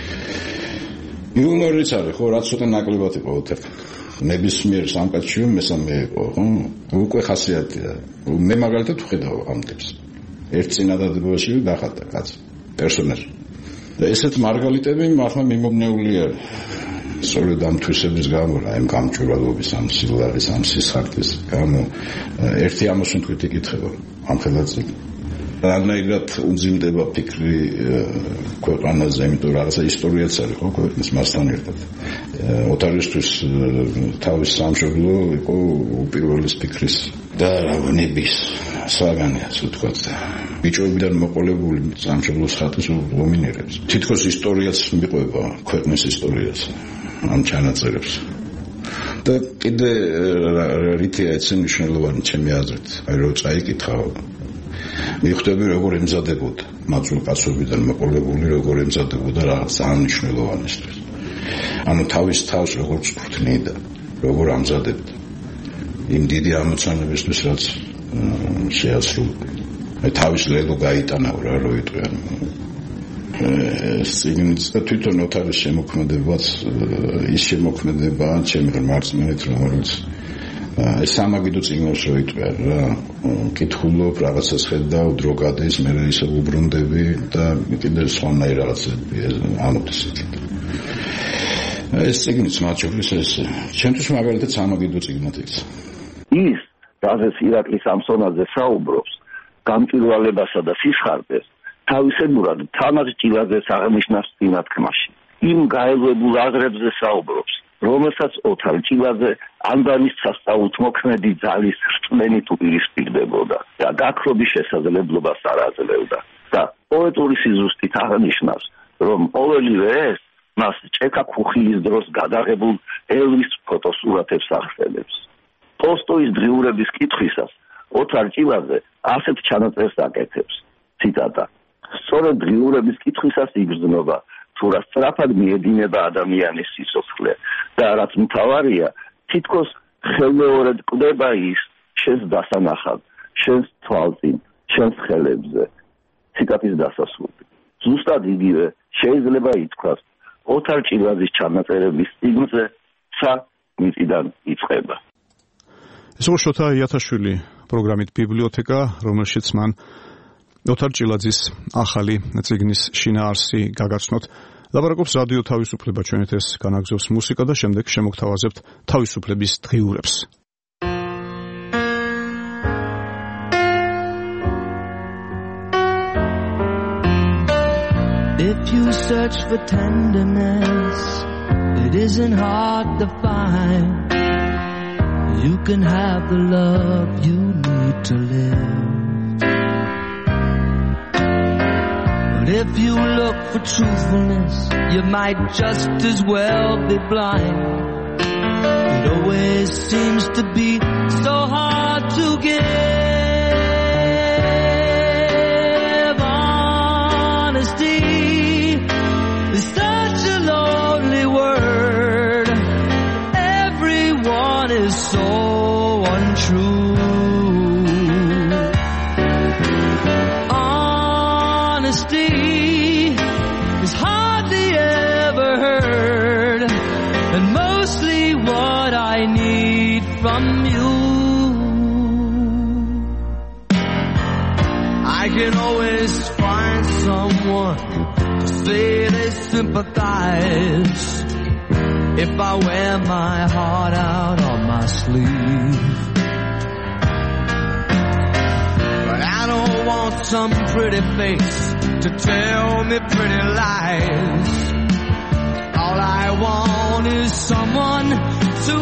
იუმორიც არის ხო რაც ცოტა ნაკლებად იყო ოთართან. ნებისმიერ სამკაცში მესამე იყო, ხო? უკვე ხასიათია. მე მაგალითად ვხედავ ამ ტიპს. ერთ წინადადებაში დახატა კაცი, პერსონაჟი. და ესეთ მარგალიტები მართლა მიმობნეული არის. სწორედ ამ თვისების გამო, ამ გამჭვირვალობის, ამ სილაღის, ამ სისხლის გამო ერთი ამოსუნთქვით იკითხება ამ ხელაზე. რანაირად უძიმდება ფიქრი ქვეყანაზე, იმიტომ რაღაცა ისტორიაც არის ხო ქვეყნის მასთან ერთად. ოთარისთვის თავის სამშობლო იყო უპირველეს ფიქრის და რავნების საგანია, ასე ვთქვათ. ბიჭობიდან მოყოლებული სამშობლოს ხატის დომინირებს. თითქოს ისტორიაც მიყვება, ქვეყნის ისტორიაც ამ ჩანაწერებს. და კიდე რითია ეს მნიშვნელოვანი ჩემი აზრით, აი რო წაიკითხავ მიხვდები როგორ ემზადებოდა მაწულ კაცობიდან მოყოლებული როგორ ემზადებოდა რაღაც აღნიშნულოვანისთვის. ანუ თავის თავს როგორ წვრთნიდა, როგორ ამზადებდა იმ დიდი ამოცანებისთვის, რაც შეასრულა. აი თავის ლელო გაიტანა რა რო იტყვიან. ეს წიგნიც და თვითონ ოთარის შემოქმედებაც ის შემოქმედება ჩემი მარწმენით, რომელიც ეს სამაგიდო წიგნებს რო იტყვიან რა, კითხულობ, რაღაცას ხედავ, დრო გადის, მე ისე უბრუნდები და კიდე სხვანაირ რაღაცები ამოდის იქ. ეს წიგნიც მათ შორის ეს ჩემთვის მაგალითად სამაგიდო წიგნად იქცა. ის, რაზეც ირაკლი სამსონაძე საუბრობს, გამჭვირვალებასა და სიხარდეს, თავისებურად თამარ ჭილაძეს აღნიშნავს წინათქმაში. იმ გაელვებულ აზრებზე საუბრობს, რომელსაც ოთარ ჭილაძე ანდანის სასწაულთმოქმედი ძალის რწმენით უპირისპირდებოდა და გაქრობის შესაძლებლობას არ აძლევდა. და პოეტური სიზუსტით აღნიშნავს, რომ ყოველივე ეს მას ჭექა ქუხილის დროს გადაღებულ ელვის ფოტოსურათებს ახსენებს. ტოლსტოის დღიურების კითხვისას ოთარ ჭილაძე ასეთ ჩანაწერს აკეთებს. ციტატა: სწორედ დღიურების კითხვისას იგრძნობა, თუ რა სწრაფად მიედინება ადამიანის სიცოცხლე და რაც მთავარია, თითქოს ხელმეორედ კვდება ის შენს დასანახად, შენს თვალწინ, შენს ხელებზე. ციტატის დასასრული. ზუსტად იგივე შეიძლება ითქვას ოთარ ჭილაძის ჩანაწერების წიგნზე ცა მიწიდან იწყება. ეს იყო შოთა იათაშვილი პროგრამით ბიბლიოთეკა, რომელშიც მან ოთარ ჭილაძის ახალი წიგნის შინაარსი გაგაცნოთ. ლაპარაკობს რადიო თავისუფლება, ჩვენით ეს განაგზობს მუსიკა და შემდეგ შემოგთავაზებთ თავისუფლების დღიურებს. If you search for tenderness, it isn't hard to find. You can have the love you need to live. But if you look for truthfulness, you might just as well be blind. It always seems to be so hard to give. Honesty is such a lonely word. Everyone is so untrue. Honesty is hardly ever heard, and mostly what I need from you. I can always find someone to say they sympathize if I wear my heart out on my sleeve. But I don't want some pretty face to tell me pretty lies. All I want is someone to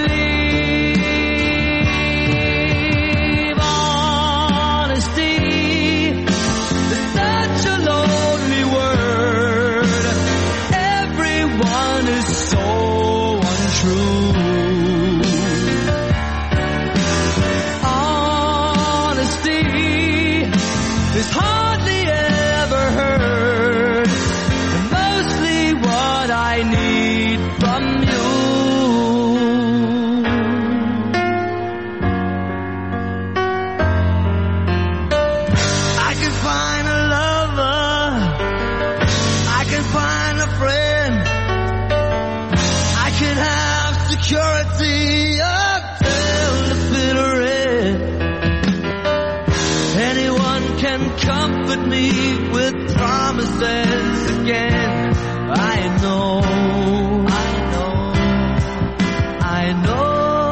believe. Honesty is such a lonely word. Everyone is so untrue. Honesty is hardly ever heard, and mostly what I need from you. I can find a lover, I can find a friend, I can have security until the bitter end. Anyone can comfort me with promises again. I know, I know, I know.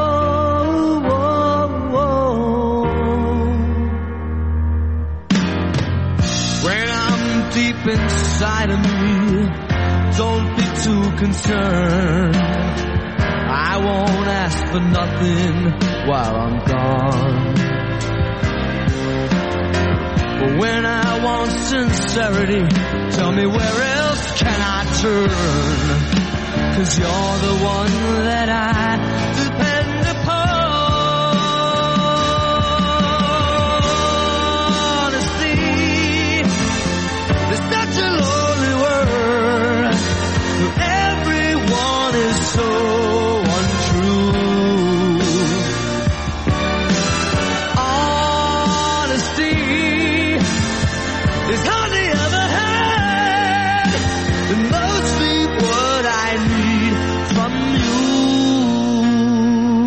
When I'm deep inside of me, don't be too concerned. I won't ask for nothing while I'm gone. But when I want sincerity, tell me where else can I turn? 'Cause you're the one that I depend upon. Honesty is such a lonely word. Everyone is so untrue. Honesty is hardly ever heard, and mostly what I need from you.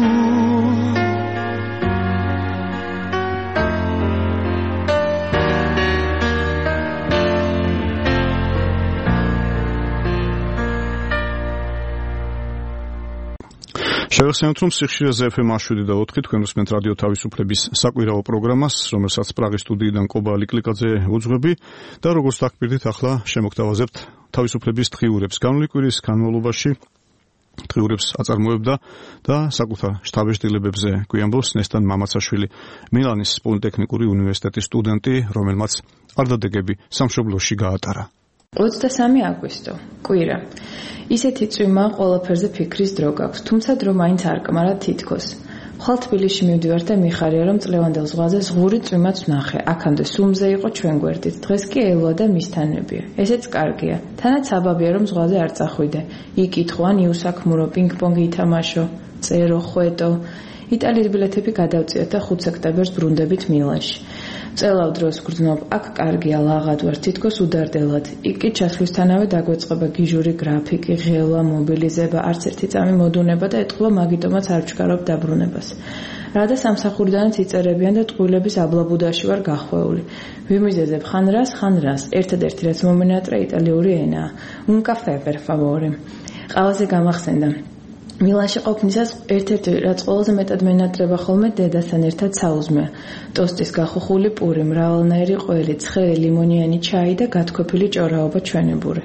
შევახსენოთ, რომ სიხშირეზე ეფ ემ შვიდი და ოთხი თქვენ უსმენთ რადიო თავისუფლების საკვირაო პროგრამას, რომელსაც პრაღის სტუდიიდან კობა ლიკლიკაძე უძღვები და როგორც დაგპირდით, ახლა შემოგთავაზებთ თავისუფლების დღიურებს. განვლილი კვირის განმავლობაში დღიურებს აწარმოებდა და საკუთარ შთაბეჭდილებებზე გვიამბობს ნესტან მამაცაშვილი, მილანის პოლიტექნიკური უნივერსიტეტის სტუდენტი, რომელმაც არდადეგები სამშობლოში გაატარა. ოცდამესამე აგვისტო, კვირა. ისეთი წვიმა ყველაფერზე ფიქრის დრო გაქვს, თუმცა დრო მაინც არ კმარა თითქოს. ხვალ თბილისში მივდივარ და მიხარია, რომ წლევანდელ ზღვაზე ზღური წვიმაც ვნახე. აქამდე სუმზე იყო ჩვენ გვერდით, დღეს კი ელვა და მისთანებია. ესეც კარგია. თანაც საბაბია, რომ ზღვაზე არ წახვიდე. იკითხო, ან იუსაქმურო, პინგ-პონგი ითამაშო, წერო, ხვეტო. იტალიის ბილეთები გადავწიოთ და ხუთ სექტემბერს ბრუნდებით მილანში. წელავ დროს გრძნობ, აქ კარგია, ლაღად ვარ, თითქოს უდარდელად. იქ კი ჩასვლისთანავე დაგვეწყება გიჟური გრაფიკი, ღელვა, მობილიზება, არც ერთი წამი მოდუნება და ეთყობა მაგიტომაც არ ვჩქარობ დაბრუნებას. რადა სამსახურიდანაც იწერებიან და ტყუილების აბლაბუდაში ვარ გახვეული. ვიმიზეზებ ხან რას, ხან რას. ერთადერთი რაც მომენატრა იტალიური ენაა. Un caffè per favore. ყავაზე გამახსენდა. მილანში ყოფნისას ერთ-ერთი რაც ყველაზე მეტად მენატრება ხოლმე დედასთან ერთად საუზმეა. ტოსტის გახუხული პური, მრავალნაირი ყველი, ცხელი ლიმონიანი ჩაი და გათქვეფილი ჭორაობა ჩვენებური.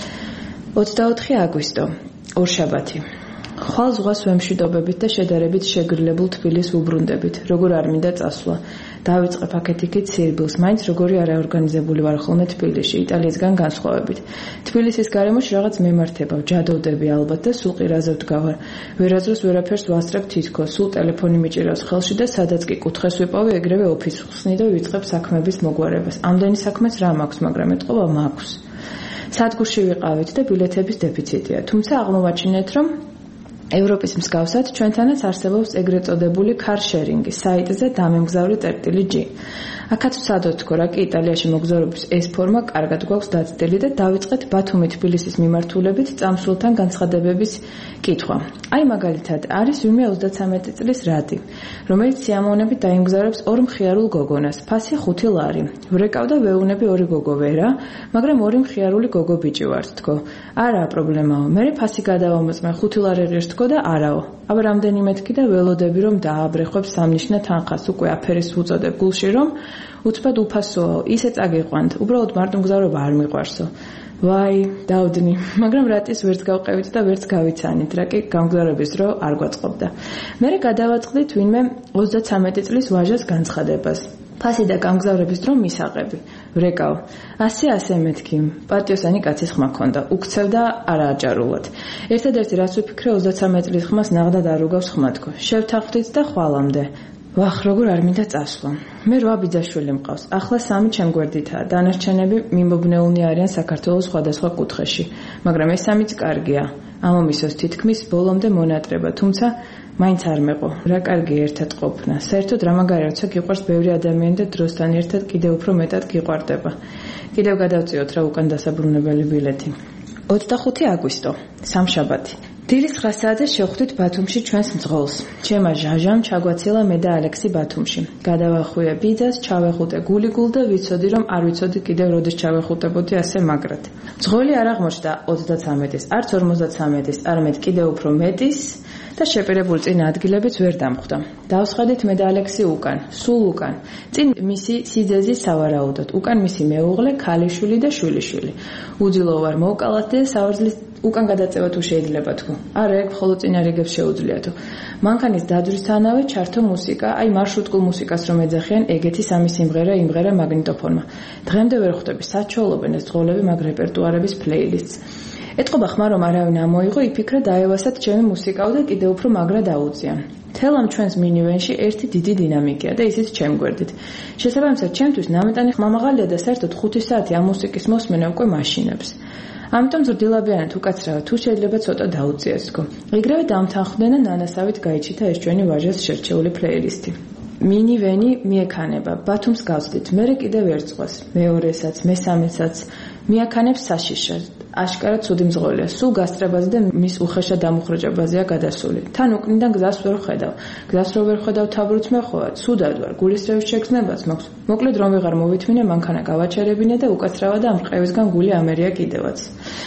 ოცდაოთხე აგვისტო, ორშაბათი. ხვალ ზღვას ვემშვიდობებით და შედარებით შეგრილებულ თბილისს ვუბრუნდებით. როგორ არ მინდა წასვლა. დავიწყე ფაქეთიკით სირბილს, მაინც როგორი არაორგანიზებული ვარ ხოლმე თბილისში, იტალიისგან განსხვავებით. თბილისის გარემოში რაღაც მემართება, ჯადოვდები ალბათ და სულ ყირაზე ვდგავარ. ვერაზროს ვერაფერს ვასწრებ თითქოს, სულ ტელეფონი მიჭირავს ხელში და სადაც კი კუთხეს ვიპოვე, ეგრევე ოფისს ვხსნი და ვიწყებ საქმების მოგვარებას. ამდენი საქმეც რა მაქვს, მაგრამ ეთყობა მაქვს. სადგურში ვიყავით და ბილეთების დეფიციტია, თუმცა აღმოვაჩინეთ, რომ ევროპის მსგავსად ჩვენთანაც არსებობს ეგრეთ წოდებული car-sharing-ი საიტზე დამემგზავრი წერტილი ჯი. აქაც ვცადოთ თქო რა კი იტალიაში მოგზაურობის ეს ფორმა კარგად გვაქვს დაცდილი და დავიწყეთ ბათუმი თბილისის მიმართულებით წამსვლელთან განცხადებების კითხვა. აი მაგალითად არის ვინმე ოცდათვრამეტი წლის რადი, რომელიც სიამოვნებით დაიმგზავრებს ორ მხიარულ გოგონას, ფასი ხუთი ლარი. ვრეკავ და ვეუნები ორი გოგო ვერა, მაგრამ ორი მხიარული გოგო ბიჭი ვართ თქო. არაა პრობლემაო, მე ფასი გადავამოწმე ხუთი ლარი ღირს თქო და არაო. აბა რამდენიმე თქი და ველოდები რომ დააბრეხვებ სამნიშნა თანხას უკვე აფერის უწოდებ გულში რომ უცბად უფასოა, ისე წაგიყვანთ, უბრალოდ მარტო მგზავრობა არ მიყვარსო. ვაი, დავდნი, მაგრამ რატის ვერც გავყევით და ვერც გავიცანით, რა კი გამგზავრების დრო არ გვაწყობდა. მერე გადავაწყდით ვინმე ოცდათვრამეტი წლის ვაჟას განცხადებას. ფასი და გამგზავრების დრო მისაღები. ვრეკავ, ასე ასე მეთქი, პატიოსანი კაცის ხმა ქონდა, უქცევ და არა აჭარულად. ერთადერთი რაც ვიფიქრე ოცდათვრამეტი წლის ხმას ნაღდად არ უგავს ხმა თქო. შევთანხმდით და ხვალამდე. ვახ, როგორ არ მინდა წასვლა. მე რვა ბიძაშვილი მყავს. ახლა სამი ჩემ გვერდითაა. დანარჩენები მიმობნეულნი არიან საქართველოს სხვადასხვა კუთხეში. მაგრამ ეს სამიც კარგია. ამომისოს თითქმის ბოლომდე მონატრება, თუმცა მაინც არ მეყო. რა კარგი ერთად ყოფნა. საერთოდ რა მაგარი როცა გიყვარს ბევრი ადამიანი და დროსთან ერთად კიდევ უფრო მეტად გიყვარდება. კიდევ გადავწიოთ რა უკან დასაბრუნებელი ბილეთი. ოცდახუთი აგვისტო, სამშაბათი. დილის ცხრა საათზე შევხვდით ბათუმში ჩვენს მძღოლს. ჩემა ჟაჟამ ჩაგვაცილა მე და ალექსი ბათუმში. გადავახვია ბიძას, ჩავეხუტე გულიგულ და ვიცოდი რომ არ ვიცოდი კიდევ როდის ჩავეხუტებოდი ასე მაგრად. მძღოლი არ აღმოჩნდა ოცდათვრამეტის, არც ორმოცდათვრამეტის, არამედ კიდევ უფრო მეტის და შეპირებული წინ ადგილებიც ვერ დამხვდა. დავსხედით მე და ალექსი უკან, სულ უკან. წინ მისი სიძეზი სავარაუდოდ, უკან მისი მეუღლე, ქალიშვილი და შვილიშვილი. უძილო ვარ მოვკალათდი და სავარძლის უკან გადაწევა თუ შეიძლება თქო. არა, ეგ მხოლოდ წინარიგებს შეუძლიათო. მანქანის დაძვრისთანავე ჩართო მუსიკა, აი მარშრუტულ მუსიკას რომ ეძახიან, ეგეთი სამი სიმღერა იმღერა მაგნიტოფონმა. დღემდე ვერ ხვდები საჩვეულობენ ეს ძღოლები მაგ რეპერტუარების პლეილისტს. ეთყობა ხმა რომ არავინ ამოიღო, იფიქრა დაევასათ ჩემი მუსიკაო და კიდევ უფრო მაგრა დაუწიან. თელ ამ ჩვენს მინივენში ერთი დიდი დინამიკია და ისიც ჩემ გვერდით. შესაბამისად, ჩემთვის ნამეტანი ხმამაღალია და საერთოდ ხუთი საათი ამ მუსიკის მოსმენა უკვე მაშინებს. ამიტომ ზრდილაბიანად უკაცრავა, თუ შეიძლება ცოტა დაუწიათ თქო. ეგრევე დამთანხმდნენ და ნანასავით გაიჩითა ეს ჩვენი ვაჟას შერჩეული პლეილისტი. მინივენი მიექანება, ბათუმს გავწდით, მერე კიდევ ერთ ზღვას, მეორესაც, მესამესაც, მიაქანებს საშიშად. აშკარად ცუდი მძღოლია, სულ გასწრებაზე და მის უხეშად დამუხრეჭებაზეა გადასული. თან უკნიდან გზას ვერ ხედავ. გზას რო ვერ ხედავ თაბრუც მეხოვა, ცუდად ვარ, გულისრევის შეგრძნებას მაქვს. მოკლედ რომ ვეღარ მოვითმინე, მანქანა გავაჩერებინე და უკაცრავა და ამ რყევისგან გული ამერია კიდევაც.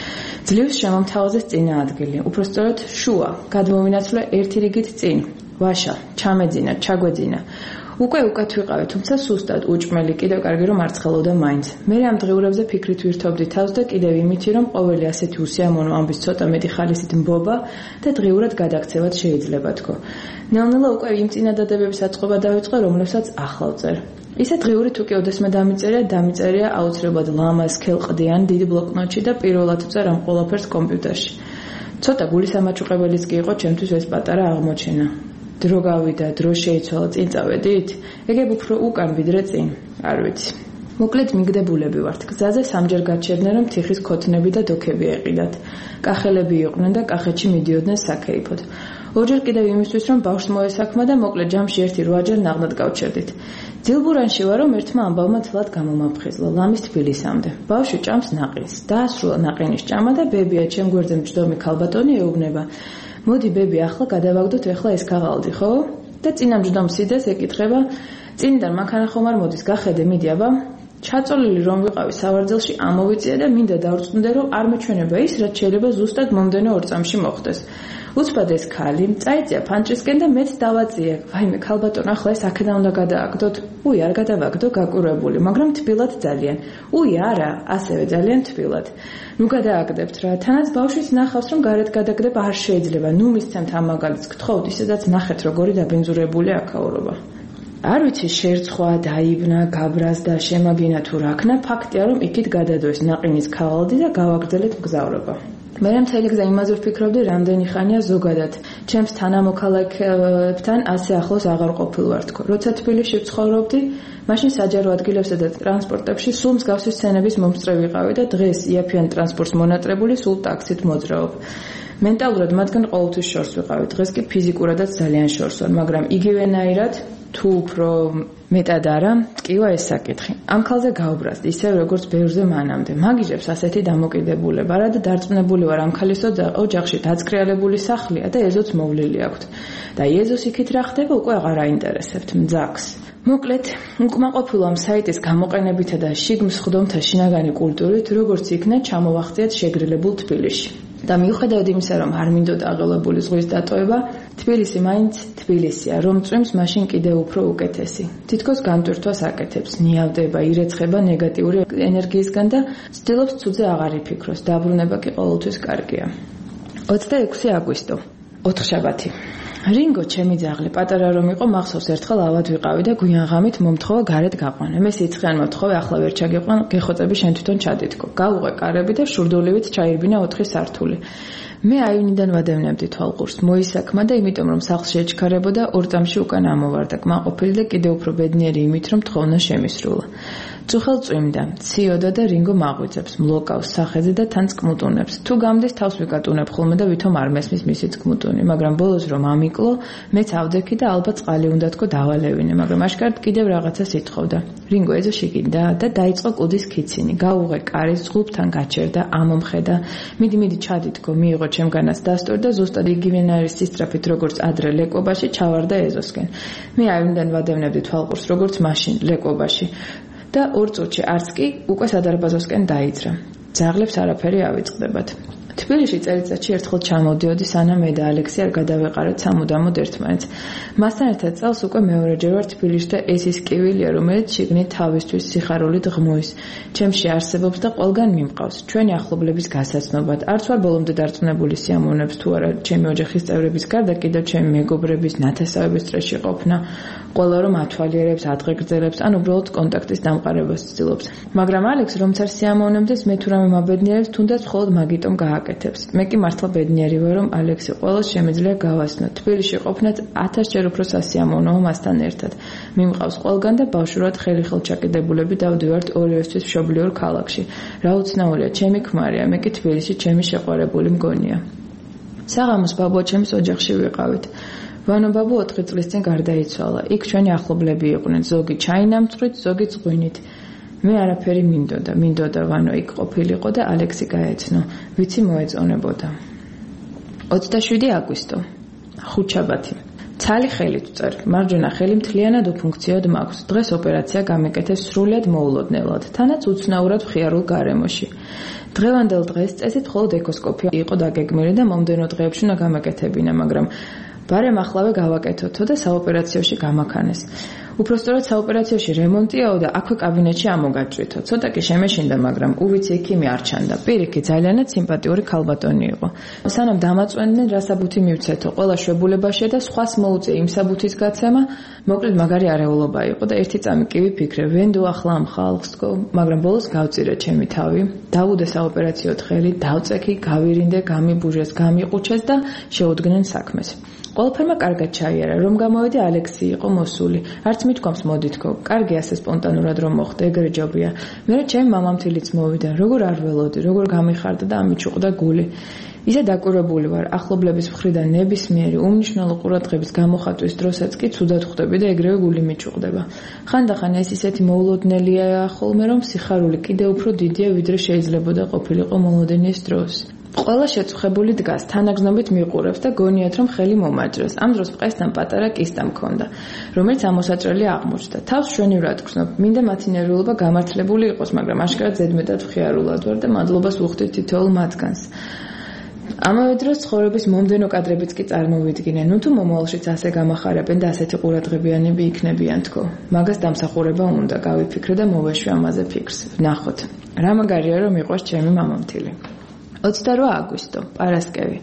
ძლივს შემომთავაზეს წინა ადგილი, უпростоრად შუა, გადმოვინაცვლა ერთი რიგით წინ, ვაშა, ჩამეძინა, ჩაგვეძინა. უკვე უკეთ ვიყავე, თუმცა სუსტად, უჭმელი, კიდევ კარგი რომ მარცხელობდა მაინც. მე ამ დღიურებზე ფიქრით ვირთობდი თავს და კიდევ იმითი რომ ყოველი ასეთი უსიამოვნო ამბის ცოტა მეტი ხალისით მბობა და დღიურად გადაქცევად შეიძლება თქო. ნელ-ნელა უკვე იმ წინადადებების აწყობა დავიწყე, რომლებსაც ახლა ვწერ. ისე დღიური თუ კი ოდესმე დამიწერია, დამიწერია აუცილებლად ლამაზ, სქელყდიან, დიდ ბლოკნოტში და პირველად ვწერ ამ ყველაფერს კომპიუტერში. ცოტა გულისამაჩუყებელიც კი იყო ჩემთვის ეს პატარა აღმოჩენა. დრო გავიდა, დრო შეიცვალა, წინ წავედით? ეგებ უფრო უკან ვიდრე წინ, არ ვიცი. მოკლედ მიგდებულები ვართ. გზაზე სამჯერ გაჩერდნენ რომ თიხის ქოთნები და დოქები ეყიდათ. კახელები იყვნენ და კახეთში მიდიოდნენ საქეიფოდ. ორჯერ კიდევ იმისთვის რომ ბავშვს მოესაქმა და მოკლედ ჯამში ერთი რვაჯერ ნაღდად გავჩერდით. ძილბურანში ვარ რომ ერთმა ამბავმა თლად გამომაფხიზლა ლამის თბილისამდე. ბავშვი ჭამს ნაყინს. დაასრულა ნაყინის ჭამა და ბებია ჩემ გვერდზე მჯდომი ქალბატონი ეუბნება. მოდი ბები ახლა გადავაგდოთ ეხლა ეს ქაღალდი ხო? და წინა მჯდომ სიდეს ეკითხება წინიდან მანქანა ხომ არ მოდის გახედე მიდი აბა ჩაწოლილი რომ ვიყავი სავარძელში ამოვიწია და მინდა დავrწმუნდე რომ არ მეჩვენება ის რაც შეიძლება ზუსტად მომდენო ორ წამში მოხდეს. უცბად ეს ქალი წაიწია ფანჭისკენ და მეც დავაწია. ვაიმე ქალბატონ ახლა ეს აქედან უნდა გადააგდოთ. უი არ გადავაგდო გაკვირვებული, მაგრამ თბილად ძალიან. უი არა, ასევე ძალიან თბილად. ნუ გადააგდებთ რა. თანაც ბავშვის ნახავს რომ გარეთ გადაგდება არ შეიძლება. ნუ მისცემთ ამ მაგალითს გთხოვთ, ისედაც ნახეთ როგორი დაბინძურებული აქაურობა. არ ვიცი შერცხვა, დაიბნა, გაბრაზდა, შემაგინა თუ რაქნა, ფაქტია რომ იქით გადადოს ნაყინის ქაღალდი და გავაგრძელეთ მგზავრობა. მე მთელი გზა იმაზე ვფიქრობდი, რამდენი ხანია ზოგადად ჩემს თანამოქალაქეებთან ასე ახლოს აღარ ყოფილვარ თქო. როცა თბილისში ვცხოვრობდი, მაშინ საჯარო ადგილებსა და ტრანსპორტებში სულ მსგავსი სცენების მომსწრე ვიყავი და დღეს იაფიან ტრანსპორტს მონატრებული სულ ტაქსით მოძრაობ. მენტალურად მათგან ყოველთვის შორს ვიყავი, დღეს კი ფიზიკურადაც ძალიან შორს ვარ, მაგრამ იგივენაირად თუ უფრო მეტად არა, ტკივა ეს საკითხი. ამ ქალზე გავბრაზდი, ისე როგორც ბევრზე მანამდე. მაგიჟებს ასეთი დამოკიდებულება, რა და დარწმუნებული ვარ ამ ქალის ოჯახში დაცხრიალებული სახლია და ეზოც მოვლილი აქვთ. და ეზოს იქით რა ხდება, უკვე აღარ აინტერესებთ მძაკს. მოკლედ, უკმაყოფილო ამ საიტის გამოყენებითა და შიგმს ხდომთა შინაგანი კულტურით, როგორც იქნა ჩამოვახციეთ შეგრილებულ თბილისში. და მიუხედავად იმისა, რომ არ მინდოდა აღელვებული ზღვის დატოვება, თბილისი მაინც თბილისია, რომ წვიმს მაშინ კიდევ უფრო უკეთესი. თითქოს განტვირთვას აკეთებს, ნიავდება, ირეცხება ნეგატიური ენერგიისგან და ცდილობს ცუძე აღარ იფიქროს. დაბრუნება კი ყოველთვის კარგია. ოცდაექვსი აგვისტო, ოთხშაბათი. რინგო ჩემი ძაღლი, პატარა რომ იყო, მახსოვს ერთხელ ავად ვიყავი და გვიანღამით მომთხოვა გარეთ გაყვანა. მე სიცხიან მომთხოვე, ახლა ვერ ჩაგიყვან, გეხოცები შენ თვითონ ჩადითქო. გავუღე კარები და შურდულივით ჩაირბინა ოთხი სართული. მე აივნიდან ვადევნებდი თვალყურს, მოისაქმა და იმიტომ რომ სახლში ეჩქარებოდა, ორ წამში უკან ამოვარდა, კმაყოფილი და კიდევ უფრო ბედნიერი იმით, რომ თხოვნა შემისრულა. წუხელ წვიმდა, ციოდა და რინგო მაღვიძებს, მლოკავს სახეზე და თან წკმუტუნებს. თუ გამდის თავს ვიკატუნებ ხოლმე და ვითომ არ მესმის მისი წკმუტუნი, მაგრამ ბოლოს რომ ამიკლო, მეც ავდექი და ალბათ წყალი უნდა თქო დავალევინე, მაგრამ აშკარად კიდევ რაღაცას ითხოვდა. რინგო ეზოში გინდა და დაიწყო კუდის ქიცინი. გაუღე კარის ზღუბთან გაჩერდა, ამომხედა. მიდი მიდი ჩადითქო, მიიღო ჩემგანაც დასტორი და ზუსტად იგივენაირი სისწრაფით როგორც ადრე ლეკობაში ჩავარდა ეზოსკენ. მე აივნიდან ვადევნებდი თვალყურს როგორც მაშინ ლეკობაში. და ორ წუთში არც კი უკვე სადარბაზოსკენ დაიძრა. ძაღლებს არაფერი ავიწყდებათ. თბილისში წელიწადში ერთხელ ჩამოვდიოდი, სანამ მე და ალექსი არ გადავეყარეთ სამუდამოდ ერთმანეთს. მასთან ერთად წელს უკვე მეორეჯერ ვარ თბილისში და ეს ის კივილია, რომელიც შიგნით თავისთვის სიხარულით ღმუის. ჩემში არსებობს და ყველგან მიმყავს. ჩვენი ახლობლების გასაცნობად. არც ვარ ბოლომდე დარწმუნებული სიამოვნებს თუ არა ჩემი ოჯახის წევრების გარდა კიდევ ჩემი მეგობრების ნათესავების წრეში ყოფნა. ყველა რომ ათვალიერებს, ადღეგრძელებს, ან უბრალოდ კონტაქტის დამყარებას ცდილობს. მაგრამ ალექს რომც არ სიამოვნებდეს, მე თუ რამე მაბედნიერებს, თუნდაც მხოლოდ მაგიტომ გააკეთებს. მე კი მართლა ბედნიერი ვარ, რომ ალექსი ყველას შემიძლია გავასწნო. თბილისში ყოფნაც ათასჯერ უფრო სასიამოვნოა მასთან ერთად. მიმყავს ყველგან და ბავშვურად ხელი-ხელ ჩაკიდებულები დავდივართ ორევისთვის მშობლიურ ქალაქში. რა უცნაურია, ჩემი ქმარია, მე კი თბილისში ჩემი შეყვარებული მგონია. საღამოს ბაბუა ჩემის ოჯახში ვიყავით. ვანო ბაბუ ოთხი წლის წინ გარდაიცვალა. იქ ჩვენი ახლობლები იყვნენ, ზოგი ჩაინამწყვრით, ზოგი წღვინით. მე არაფერი მინდოდა, მინდოდა ვანო იქ ყოფილიყო და ალექსი გაეცნო, ვიცი მოეწონებოდა. ოცდაშვიდი აგვისტო, ხუთშაბათი. ცალი ხელით ვწერ, მარჯვენა ხელი მთლიანად უფუნქციოდ მაქვს. დღეს ოპერაცია გამეკეთეს სრულად მოულოდნელად, თანაც უცნაურად მხიარულ გარემოში. დღევანდელ დღეს წესით მხოლოდ ეკოსკოპია იყო დაგეგმილი და მომდენო დღეებში უნდა გამეკეთებინა, მაგრამ ბარემ ახლავე გავაკეთოთო და საოპერაციოში გამაქანეს. უпростоრად საოპერაციოში რემონტიაო და აქვე კაბინეტში ამოგაჭრითო. ცოტა კი შემეშინდა, მაგრამ უვიცი ექიმი არ ჩანდა. პირიქით ძალიანაც სიმპათიური ქალბატონი იყო. სანამ დამაწვენდნენ, რა საბუთი მივცეთო, ყველა შვებულებაშია და სხვას მოუწე იმ საბუთის გაცემა, მოკლედ მაგარი არეულობა იყო და ერთი წამი კი ვიფიქრე, ვენდო ახლა ამ ხალხსკო, მაგრამ ბოლოს გავწირე ჩემი თავი, დავუდე საოპერაციო ხელი, დავწექი, გავირინდე, გამიბუჟეს, გამიყუჩეს და შეუდგნენ საქმეს. ყველაფერმა კარგად ჩაიარა, რომ გამოვედი ალექსი იყო მოსული. არც მithქვამს მოდი თქო, კარგი ასე სპონტანურად რომ მოხდა, ეგრე ჯობია. მე ჩემ მამამთილიც მოვიდა, როგორ არ ველოდი, როგორ გამიხარდა და ამიჩუყდა გული. ისე დაკვირვებული ვარ, ახლობლების მხრიდან ნებისმიერი უმნიშვნელო ყურადღების გამოხატვის დროსაც კი ცუდად ხვდები და ეგრევე გული მიჩუყდება. ხანდახან ეს ისეთი მოულოდნელია ხოლმე, რომ სიხარული კიდევ უფრო დიდია, ვიდრე შეიძლებოდა ყოფილიყო მოლოდინის დროს. ყველა შეწუხებული დგას, თანაგრძნობით მიყურებს და გონიათ, რომ ხელი მომაჭრეს. ამ დროს მყესთან პატარა კისტა მქონდა, რომელიც ამოსაჭრელი აღმოჩნდა. თავს შვენივრად გრძნობ, მინდა მათი ნერვიულობა გამართლებული იყოს, მაგრამ აშკარად ზედმეტად მხიარულად ვარ და მადლობას ვუხდით თითოეულ მათგანს. ამავე დროს ცხოვრების მომდენო კადრებიც კი წარმოვიდგინე, ნუ თუ მომავალშიც ასე გამახარებენ და ასეთი ყურადღებიანები იქნებიან თქო. მაგას დამსახურება უნდა, გავიფიქრე და მოვეშვი ამაზე ფიქრს. ვნახოთ, რა მაგარია რომ მიყვარს ჩემი მამამთილი. ოცდარვა აგვისტო, პარასკევი.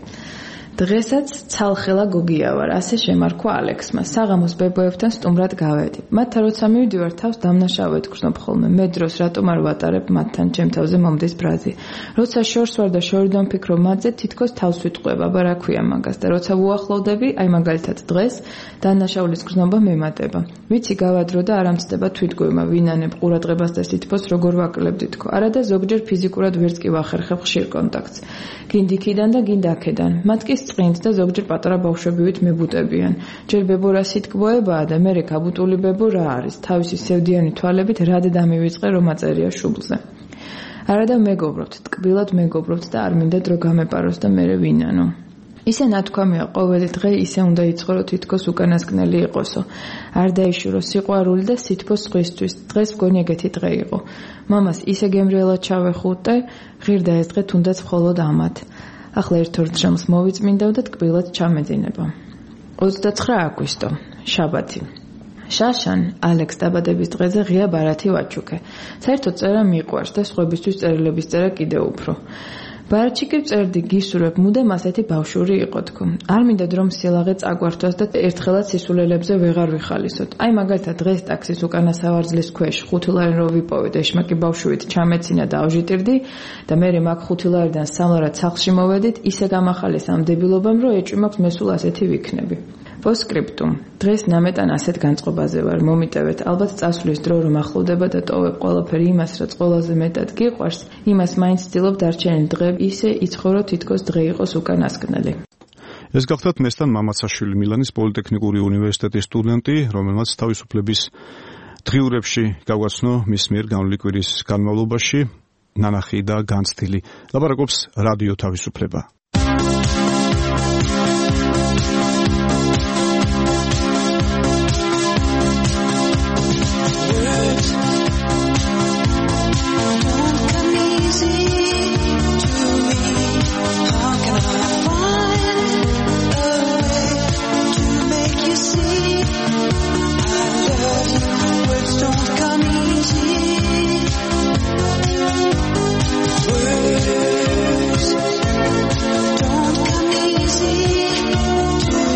დღესაც ცალხელა გოგია ვარ, ასე შემარქვა ალექსმა. საღამოს ბებოებთან სტუმრად გავედი. მათთან როცა მივდივარ, თავს დამნაშავედ გრძნობ ხოლმე. მე დროს რატომ არ ვატარებ მათთან, ჩემ თავზე მომდის ბრაზი. როცა შორს ვარ და შორიდან ვფიქრობ მათზე, თითქოს თავს ვიტყვება, აბა რა ქვია მაგას და როცა ვუახლოვდები, აი მაგალითად დღეს დანაშაულის გრძნობა მემატება. ვიცი გავადრო და არ ამცდება თვითგვემა, ვინანებ ყურადღებას და სითბოს როგორ ვაკლებდი თქო. არა და ზოგჯერ ფიზიკურად ვერც კი ვახერხებ ხშირ კონტაქტს. გინდ იქიდან და გინდ აქედან. მათ კი წინთ და ზოგჯერ პატარა ბავშვებივით მებუტებიან. ჯერ ბებო რა სიტყვებაა და მერე გაბუტული ბებო რა არის. თავისი სევდიანი თვალებით რად დამივიწყე რომ აწერია შუბლზე. არა და მეგობრობთ, ტკბილად მეგობრობთ და არ მინდა დრო გამეპაროს და მერე ვინანო. ისე ნათქვამია, ყოველი დღე ისე უნდა იცხოვრო თითქოს უკანასკნელი იყოსო. არ დაიშურო სიყვარული და სითბო სხვისთვის. დღეს მგონი ეგეთი დღე იყო. მამას ისე გემრიელად ჩავეხუტე, ღირდა ეს დღე თუნდაც მხოლოდ ამათ. ახლა ერთ ორ დღემს მოვიწმინდავ და ტკბილად ჩამეძინება. ოცდაცხრა აგვისტო, შაბათი. შაშან ალექს დაბადების დღეზე ღია ბარათი ვაჩუქე. საერთოდ წერა მიყვარს და სხვებისთვის წერილების წერა კიდევ უფრო. ბარათში კი წერდი, გისურვებ, მუდამ ასეთი ბავშვური იყო თქო. არ მინდად რომ სილაღე წაგვართვას და ერთხელაც სისულელებზე ვეღარ ვიხალისოთ. აი მაგალითად დღეს ტაქსის უკანა სავარძლის ქვეშ ხუთი ლარი რო ვიპოვე და ეშმაკი ბავშვით ჩამეცინა და ავჟიტირდი და მე მაგ ხუთი ლარიდან სამლარად სახლში მოვედით, ისე გამახალეს ამ დებილობამ, რომ ეჭვი მაქვს მე სულ ასეთი ვიქნები. პოსკრიპტუმ. დღეს ნამეტან ასეთ განწყობაზე ვარ, მომიტევეთ, ალბათ წასვლის დრო რომ ახლოვდება და ტოვებ ყველაფერი იმას, რაც ყველაზე მეტად გიყვარს, იმას მაინც ვცდილობ დარჩენილ დღე ისე იცხოვრო თითქოს დღე იყოს უკანასკნელი. ეს გახლავთ მესთან მამაცაშვილი, მილანის პოლიტექნიკური უნივერსიტეტის სტუდენტი, რომელმაც თავისუფლების დღიურებში გავაცნო მის მიერ განვლილი კვირის განმავლობაში ნანახი და განცდილი. ლაპარაკობს რადიო თავისუფლება. Words don't come easy to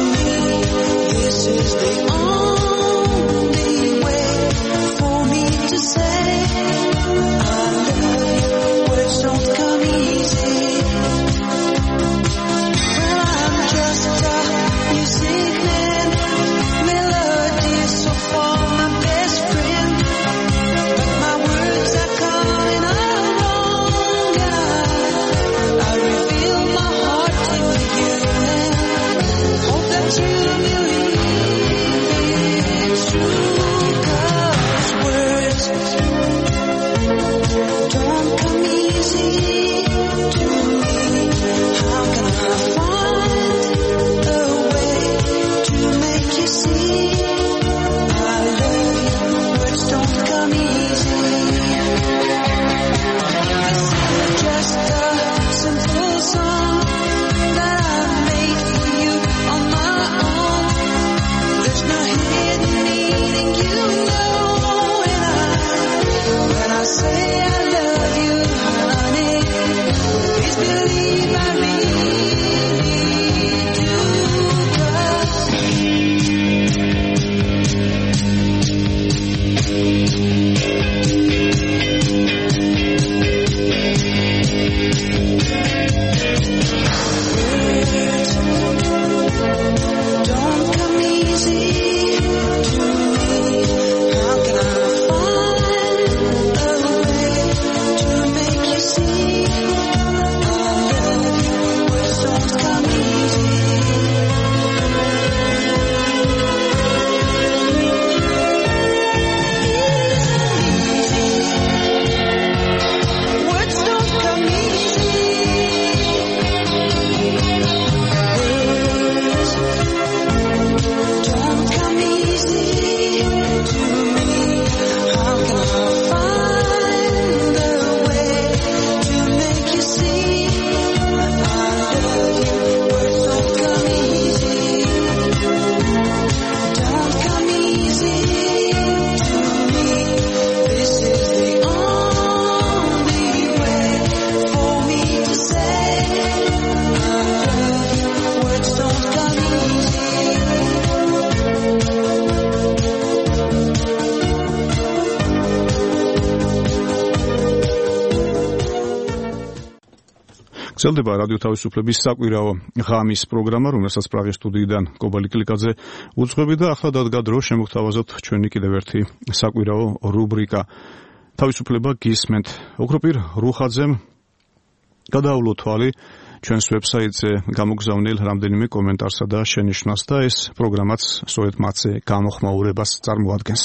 გრძელდება რადიო თავისუფლების საკვირაო ღამის პროგრამა, რომელსაც პრაღის სტუდიიდან კობალი კლიკაძე უძღვები და ახლა დადგა დრო შემოგთავაზოთ ჩვენი კიდევ ერთი საკვირაო რუბრიკა თავისუფლება გისმენთ. ოქროპირ რუხაძემ გადაავლო თვალი ჩვენს ვებსაიტზე გამოგზავნილ რამდენიმე კომენტარსა და შენიშვნას და ეს პროგრამაც სწორედ მათზე გამოხმაურებას წარმოადგენს.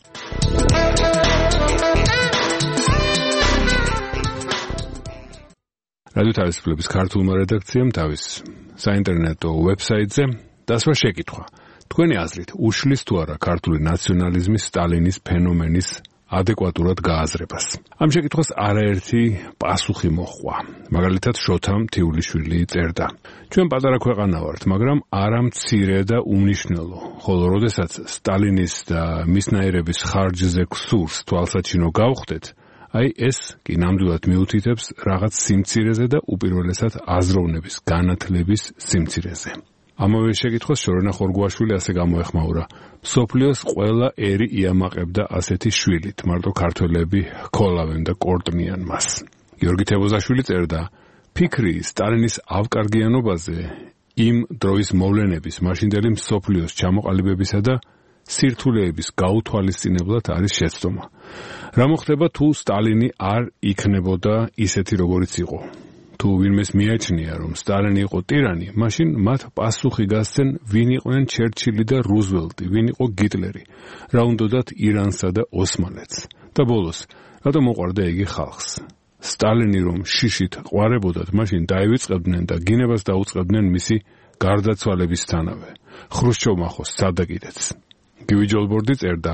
რადიო თავისუფლების ქართულმა რედაქციამ თავის საინტერნეტო ვებსაიტზე დასვა შეკითხვა. თქვენი აზრით, უშლის თუ არა ქართული ნაციონალიზმის სტალინის ფენომენის ადეკვატურად გააზრებას? ამ შეკითხვას არაერთი პასუხი მოჰყვა. მაგალითად, შოთა მთიულიშვილი წერდა: ჩვენ პატარა ქვეყანა ვართ, მაგრამ არა მცირე და უმნიშვნელო. ხოლო როდესაც სტალინის და მისნაირების ხარჯზე ქსურს თვალსაჩინო გავხდეთ, აი ეს კი ნამდვილად მიუთითებს რაღაც სიმცირეზე და უპირველესად აზროვნების განათლების სიმცირეზე. ამავე შეკითხვას შორენა ხორგუაშვილი ასე გამოეხმაურა: მსოფლიოს ყველა ერი იამაყებდა ასეთი შვილით, მარტო ქართველები ქოლავენ და კორტნიან მას. გიორგი თებოზაშვილი წერდა: ფიქრი სტალინის ავკარგიანობაზე იმ დროის მოვლენების მაშინდელი მსოფლიოს ჩამოყალიბებისა და სირთულეების გაუთვალისწინებლად არის შეცდომა. რა მოხდება თუ სტალინი არ იქნებოდა ისეთი როგორიც იყო? თუ ვინმეს მიაჩნია რომ სტალინი იყო ტირანი, მაშინ მათ პასუხი გასცენ ვინ იყვნენ ჩერჩილი და რუზველტი, ვინ იყო გიტლერი, რა უნდათ ირანსა და ოსმალეთს. და ბოლოს, რატომ მოყვარდა იგი ხალხს? სტალინი რომ შიშით ყვარებოდათ, მაშინ დაივიწყებდნენ და გინებას დაუწყებდნენ მისი გარდაცვალებისთანავე. ხრუშჩოვმა ხო სცადა კიდეც. გივი ჯოლბორდი წერდა: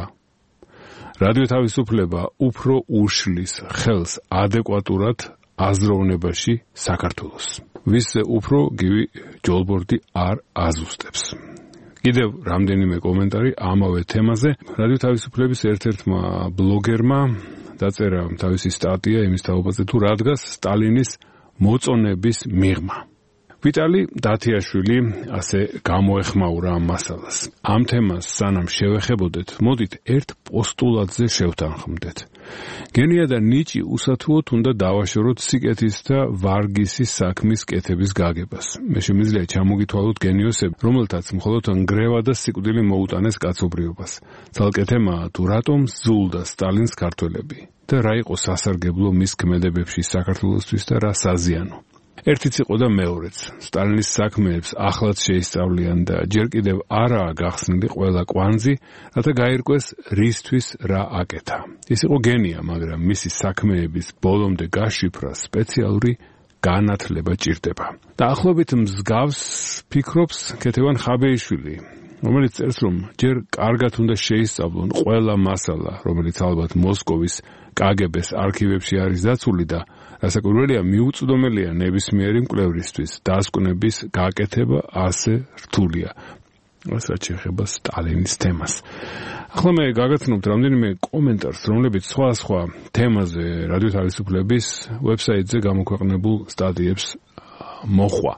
რადიო თავისუფლება უფრო უშლის ხელს ადეკვატურად აზროვნებაში საქართველოს. ვისზე უფრო გივი ჯოლბორდი არ აზუსტებს. კიდევ რამდენიმე კომენტარი ამავე თემაზე. რადიო თავისუფლების ერთ-ერთმა ბლოგერმა დაწერა თავისი სტატია იმის თაობაზე თუ რა დგას სტალინის მოწონების მიღმა. ვიტალი დათიაშვილი ასე გამოეხმაურა ამ მასალას. ამ თემას სანამ შევეხებოდეთ, მოდით ერთ პოსტულატზე შევთანხმდეთ. გენია და ნიჭი უსათუოდ უნდა დავაშოროთ სიკეთის და ვარგისის საქმის კეთების გაგებას. მე შემიძლია ჩამოგითვალოთ გენიოსები, რომელთაც მხოლოდ ნგრევა და სიკვდილი მოუტანეს კაცობრიობას. ცალკე თემაა თუ რატომ ზულდა სტალინს ქართველები და რა იყო სასარგებლო მის ქმედებებში საქართველოსთვის და რა საზიანო. ერთიც იყო და მეორეც. სტალინის საქმეებს ახლაც შეისწავლიან და ჯერ კიდევ არაა გახსნილი ყველა კვანძი, რათა გაირკვეს რისთვის რა აკეთა. ის იყო გენია, მაგრამ მისი საქმეების ბოლომდე გაშიფრა სპეციალური განათლება ჭირდება. დაახლოებით მსგავს ფიქრობს ქეთევან ხაბეიშვილი, რომელიც წერს, რომ ჯერ კარგად უნდა შეისწავლონ ყველა მასალა, რომელიც ალბათ მოსკოვის კაგებეს არქივებში არის დაცული და რასაკვირველია მიუწვდომელია ნებისმიერი მკვლევრისთვის დასკვნების გაკეთება ასე რთულია. რასაც შეეხება სტალინის თემას. ახლა მე გაგაცნობთ რამდენიმე კომენტარს, რომლებიც სხვა-სხვა თემაზე რადიო თავისუფლების ვებსაიტზე გამოქვეყნებულ სტატიებს მოხვა.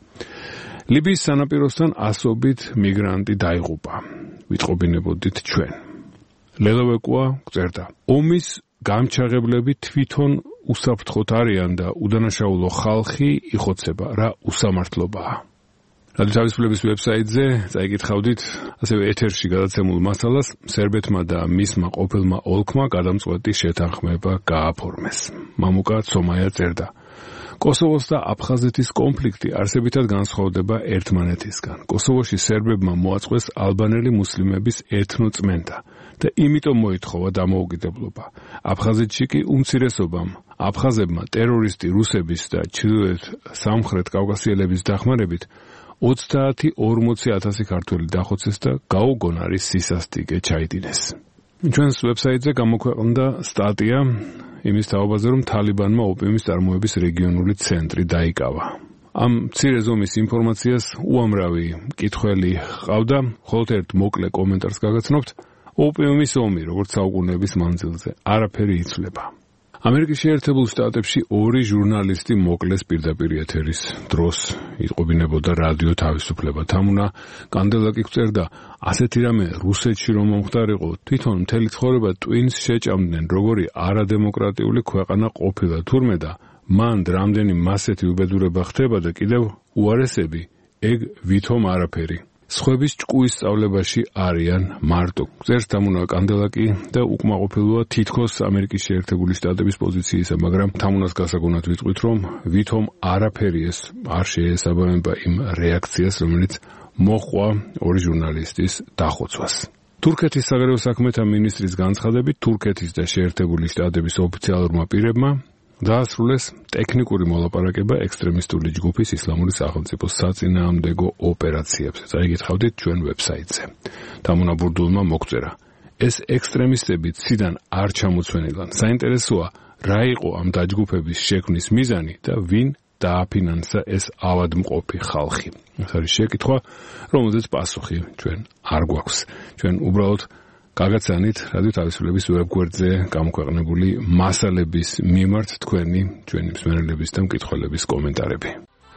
ლიბიის სანაპიროსთან ასობით მიგრანტი დაიღუპა. ვიტყობინებოდით ჩვენ. ლელოვეკუა წერდა: ომის გამჩაღებლები თვითონ უსაფრთხოთ არიან და უდანაშაულო ხალხი იხოცება, რა უსამართლობაა. რადიო თავისუფლების ვებსაიტზე წაიკითხავდით ასევე ეთერში გადაცემულ მასალას, სერბეთმა და მისმა ყოფილმა ოლქმა გადამწყვეტი შეთანხმება გააფორმეს. მამუკა ცომაია წერდა: კოსოვოს და აფხაზეთის კონფლიქტი არსებითად განსხვავდება ერთმანეთისგან. კოსოვოში სერბებმა მოაწყვეს ალბანელი მუსლიმების ეთნოწმენდა და იმიტომ მოითხოვა დამოუკიდებლობა. აფხაზეთში კი უმცირესობამ აფხაზებმა ტერორისტი რუსების და ჩრდილოეთ სამხრეთ კავკასიელების დახმარებით ოცდაათი ორმოცი ათასი ქართველი დახოცეს და გაუგონარი სისასტიკე ჩაიდინეს. ჩვენს ვებსაიტზე გამოქვეყნდა სტატია იმის თაობაზე, რომ თალიბანმა ოპიუმის წარმოების რეგიონული ცენტრი დაიკავა. ამ მცირე ზომის ინფორმაციას უამრავი მკითხველი ჰყავდა, ხოლო ერთ მოკლე კომენტარს გაგაცნობთ. ოპიუმის ომი, როგორც საუკუნეების მანძილზე, არაფერი იცვლება. ამერიკის შეერთებულ შტატებში ორი ჟურნალისტი მოკლეს პირდაპირ ეთერის დროს. იტყობინებოდა რადიო თავისუფლება. თამუნა კანდელაკი წერდა: ასეთი რამე რუსეთში რომ მომხდარიყო, თვითონ მთელი ცხოვრება ტვინს შეჭამდნენ, როგორი არადემოკრატიული ქვეყანა ყოფილა თურმე და მან რამდენი მასეთი უბედურება ხდება და კიდევ უარესები, ეგ ვითომ არაფერი. სხვების ჭკუის სწავლებაში არიან მარტო. წერს თამუნა კანდელაკი და უკმაყოფილოა თითქოს ამერიკის შეერთებული შტატების პოზიციისა, მაგრამ თამუნას გასაგონად ვიტყვით, რომ ვითომ არაფერი ეს არ შეესაბამება იმ რეაქციას, რომელიც მოჰყვა ორი ჟურნალისტის დახოცვას. თურქეთის საგარეო საქმეთა მინისტრის განცხადებით, თურქეთის და შეერთებული შტატების ოფიციალურმა პირებმა დაასრულეს ტექნიკური მოლაპარაკება ექსტრემისტული ჯგუფის ისლამური სახელმწიფოს საწინააღმდეგო ოპერაციებზე. წაიკითხავდით ჩვენ ვებსაიტზე. თამუნა ბურდულმა მოგწერა: ეს ექსტრემისტები ციდან არ ჩამოცვენილან. საინტერესოა, რა იყო ამ დაჯგუფების შექმნის მიზანი და ვინ დააფინანსა ეს ავადმყოფი ხალხი. ეს არის შეკითხვა, რომელზეც პასუხი ჩვენ არ გვაქვს. ჩვენ უბრალოდ გაგაცანით რადიო თავისუფლების ვებგვერდზე გამოქვეყნებული მასალების მიმართ თქვენი ჩვენი მსმენელების და მკითხველების კომენტარები.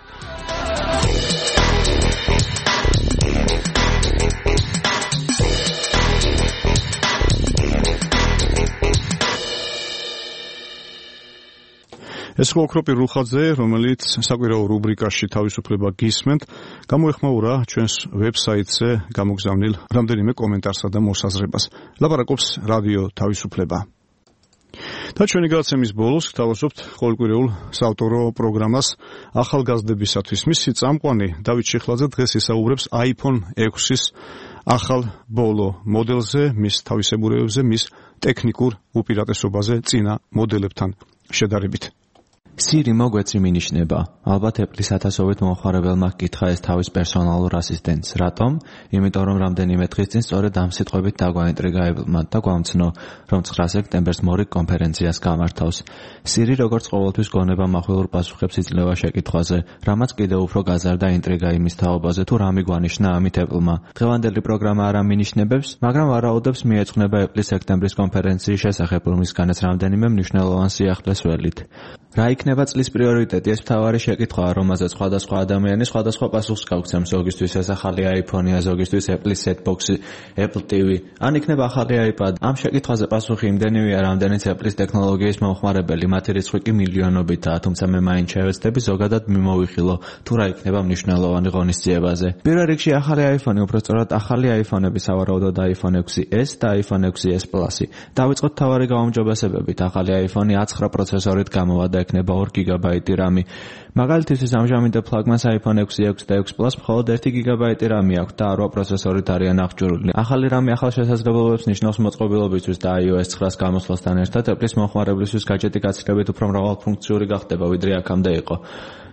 ეს ხო ოქროპირ რუხაძე, რომელიც საკვირაო რუბრიკაში თავისუფლება გისმენთ, გამოეხმაურა ჩვენს ვებსაიტზე გამოგზავნილ რამდენიმე კომენტარსა და მოსაზრებას. ლაპარაკობს რადიო თავისუფლება. და ჩვენი გადაცემის ბოლოს გთავაზობთ ყოველკვირეულ საავტორო პროგრამას ახალგაზრდებისათვის. მისი წამყვანი დავით შიხლაძე დღეს ისაუბრებს iPhone ექვსის ახალ ბოლო მოდელზე, მის თავისებურებებზე, მის ტექნიკურ უპირატესობაზე წინა მოდელებთან შედარებით. Siri მოგვეცი მინიშნება. ალბათ Apple-ის ათასობით მომხმარებელმა ჰკითხა ეს თავის პერსონალურ ასისტენტს. რატომ? იმიტომ რომ რამდენიმე დღის წინ სწორედ ამ სიტყვებით დაგვაინტრიგა Apple-მა და გვამცნო, რომ ცხრა სექტემბერს მორიგ კონფერენციას გამართავს. Siri როგორც ყოველთვის გონება מחვილურ პასუხებს იძლევა შეკითხვაზე, რამაც კიდევ უფრო გაზარდა ინტრიგა იმის თაობაზე, თუ რა მიგვანიშნა ამით Apple-მა. დღევანდელი პროგრამა არ ამინიშნებებს, მაგრამ ვარაუდებს მიეძღვნება Apple-ის სექტემბრის კონფერენციის შესახებ, რომლისგანაც რამდენიმე მნიშვნელოვან სიახლეს ველით. რა იქნება წლის პრიორიტეტი? ეს მთავარი შეკითხვაა, რომელზეც სხვადასხვა ადამიანი სხვადასხვა პასუხს გაგვცემს. ზოგისთვის ეს ახალი iPhone-ია, ზოგისთვის Apple-ის set-box-ი, Apple T V, ან იქნება ახალი iPad. ამ შეკითხვაზე პასუხი იმდენივეა, რამდენიც Apple-ის ტექნოლოგიის მომხმარებელი, მათი რიცხვი კი მილიონობითაა, თუმცა მე მაინც შევეცდები ზოგადად მიმოვიხილო, თუ რა იქნება მნიშვნელოვანი ღონისძიებაზე. პირველ რიგში ახალი iPhone-ი, უფრო სწორად ახალი iPhone-ები, სავარაუდოდ iPhone ექვსი S და iPhone ექვსი S Plus-ი. დავიწყოთ მთავარი გაუმჯობესებებით. ახალი iPhone-ი ათცხრა პროცესორით გამოვიდა, ექნება ორი გიგაბაიტი რამი. მაგალითისთვის ამჟამინდელ ფლაგმანს iPhone ექვსი S და ექვსი Plus მხოლოდ ერთი გიგაბაიტი რამი აქვს და რვა პროცესორით არიან აღჭურვილი. ახალი რამი ახალ შესაძლებლობებს ნიშნავს მოწყობილობისთვის და iOS ცხრას გამოსვლასთან ერთად Apple-ის მომხმარებლისთვის გაჯეტი გაცილებით უფრო მრავალფუნქციური გახდება, ვიდრე აქამდე იყო.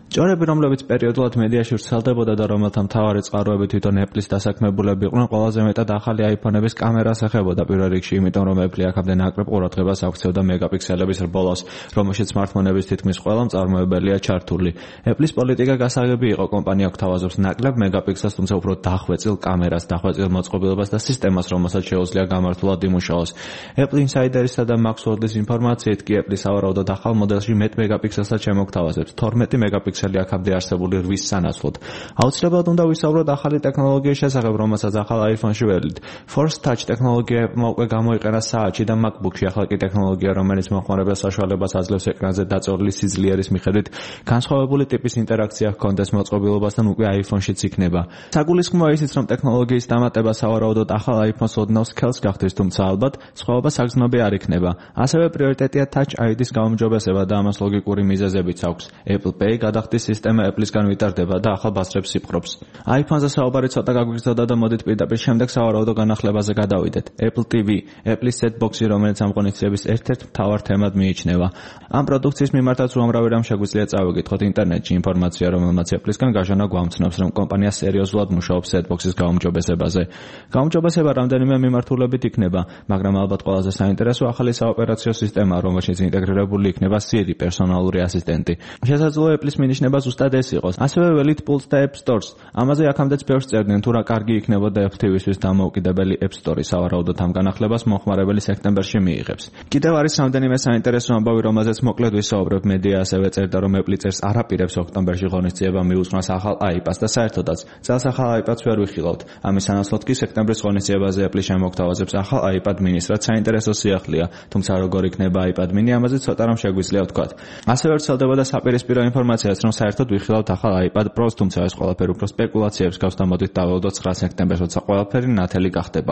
ჭორები, რომლებიც პერიოდულად მედიაში ვრცელდებოდა და რომელთა მთავარი წყაროები თვითონ Apple-ის დასაქმებულები იყვნენ, ყველაზე მეტად ახალი iPhone-ების კამერას ეხებოდა პირველ რიგში, იმიტომ რომ Apple აქამდე ნაკლებ ყურადღებას აქცევდა მეგაპიქსელების რბოლას, რომელშიც smartphone-ების თითქმის ყველა მწარმოებელია ჩართული. Apple-ის პოლიტიკა გასაღები იყო, კომპანია გვთავაზობს ნაკლებ მეგაპიქსელს, თუმცა უფრო დახვეწილ კამერას, დახვეწილ მოწყობილებას და სისტემას, რომელსაც შეუძლია გამართულად იმუშაოს. Apple Insider-ისა და Maxwell-ის ინფორმაციით კი Apple სავარაუდოდ ახალ მოდელში მეტ მეგაპიქსელსაც შემოგთავაზებს, თორმეტი მეგაპიქსელი აქამდე არსებული რვის სანაცვლოდ. აუცილებლად უნდა ვისაუბროთ ახალი ტექნოლოგიის შესახებ, რომელსაც ახალ iPhone-ში ველით. Force Touch ტექნოლოგია უკვე გამოიყენა საათში და MacBook-ში, ახლა კი ტექნოლოგია, რომელიც მომხმარებელს საშუალებას აძლევს ეკრანზე დაწოლილი სიძლიერის მიხედვით განსხვავებული ტიპის ინტერაქცია ჰქონდეს მოწყობილობასთან, უკვე iPhone-შიც იქნება. საგულისხმოა ისიც, რომ ტექნოლოგიის დამატება სავარაუდოდ ახალ iPhone-ს ოდნავ სქელს გახდის, თუმცა ალბათ სხვაობა საგრძნობი არ იქნება. ასევე პრიორიტეტია Touch άი დი-ს გაუმჯობესება და ამას ლოგიკური მიზეზებიც აქვს. Apple Pay გადახდის სისტემა Apple-ისგან ვიტარდება და ახალ ბაზრებს იპყრობს. iPhone-ზე საუბარი ცოტა გაგვიგრძელდა და მოდით პირდაპირ შემდეგ სავარაუდო განახლებაზე გადავიდეთ. Apple τι ვი, Apple-ის set-box-ი, რომელიც ამ ღონისძიების ერთ-ერთ მთავარ თემად მიიჩნევა. ამ პროდუქციის მიმართაც უამრავი რამ შეგვიძლია წავიკითხოთ ინტერნეტში. ინფორმაცია, რომელმაც Apple-ისგან გაჟონა გვამცნობს, რომ კომპანია სერიოზულად მუშაობს set-box-ის გაუმჯობესებაზე. გაუმჯობესება რამდენიმე მიმართულებით იქნება, მაგრამ ალბათ ყველაზე საინტერესო ახალი საოპერაციო სისტემა, რომელშიც ინტეგრირებული იქნება Siri, პერსონალური ასისტენტი. შესაძლოა Apple-ის მინიშნება ზუსტად ეს იყოს. ასევე ველით Pulse და App Stores. ამაზე აქამდეც ბევრს წერდნენ, თუ რა კარგი იქნებოდა Apple τι ვისთვის დამოუკიდებელი App Store-ი. სავარაუდოდ ამ განახლებას მომხმარებელი სექტემბერში მიიღებს. კიდევ არის რამდენიმე საინტერესო ამბავი, რომელზეც მოკლედ ვისაუბრებ. მედია ასევე წერდა, რომ Apple წერს არაპირებს ოქტომბერში ღონისძიება მიუძღვნას ახალ iPad-ს და საერთოდაც წელს ახალ iPad-ს ვერ ვიხილავთ. ამის სანაცვლოდ კი სექტემბრის ღონისძიებაზე Apple შემოგთავაზებს ახალ iPad mini-ს, რაც საინტერესო სიახლეა, თუმცა როგორ იქნება iPad mini, ამაზე ცოტა რამ შეგვიძლია ვთქვათ. ასევე ვრცელდებოდა საპირისპირო ინფორმაციაც, რომ საერთოდ ვიხილავთ ახალ iPad Pro-ს, თუმცა ეს ყველაფერი უფრო სპეკულაციებს გავს და მოდით დავაუდოთ ცხრა სექტემბერს, როცა ყველაფერი ნათელი გახდება.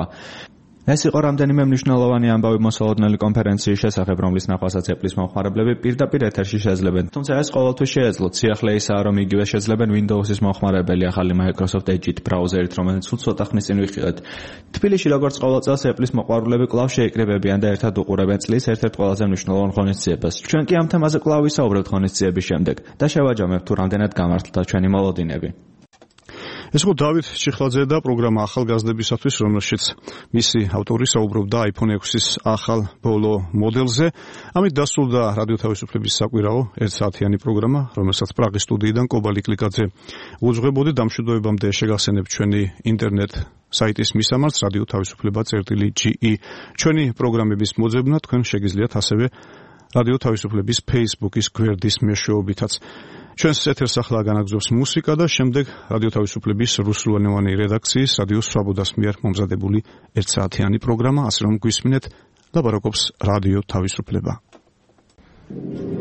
ეს იყო რამდენიმე მნიშვნელოვანი ამბავი მოსალოდნელი კონფერენციის შესახებ, რომლის ნახვასაც Apple-ის მომხმარებლები პირდაპირ ეთერში შეძლებენ. თუმცა ეს ყოველთვის შეეძლოთ. სიახლე ისაა, რომ იგივე შეძლებენ Windows-ის მომხმარებელი ახალი Microsoft Edge ბრაუზერით, რომელიც სულ ცოტა ხნის წინ ვიხილეთ. თბილისში როგორც ყოველ წელს Apple-ის მოყვარულები კვლავ შეიკრიბებიან და ერთად უყურებენ წლის ერთ-ერთ ყველაზე მნიშვნელოვან ღონისძიებას. ჩვენ კი ამ თემაზე კვლავ ვისაუბრებთ ღონისძიების შემდეგ და შევაჯამებთ, თუ რამდენად გამართლდა ჩვენი მოლოდინები. ეს იყო დავით ჩიხლაძე და პროგრამა ახალგაზრდებისათვის, რომელშიც მისი ავტორი საუბრობდა iPhone ექვსის ახალ ბოლო მოდელზე. ამით დასრულდა რადიო თავისუფლების საკვირაო ერთ საათიანი პროგრამა, რომელსაც პრაღის სტუდიიდან კობალი კლიკაძე უძღვებოდი. დამშვიდობებამდე შეგახსენებთ ჩვენი ინტერნეტ საიტის მისამართს რადიო თავისუფლება წერტილი ჯი ი. ჩვენი პროგრამების მოძებნა თქვენ შეგიძლიათ ასევე რადიო თავისუფლების Facebook-ის გვერდის მეშვეობითაც. ჩვენს ეთერს ახლა განაგზობს მუსიკა და შემდეგ რადიო თავისუფლების რუსულენოვანი რედაქციის რადიო სვაბოდას მიერ მომზადებული ერთ საათიანი პროგრამა, ასე რომ გვისმინეთ, ლაპარაკობს რადიო თავისუფლება.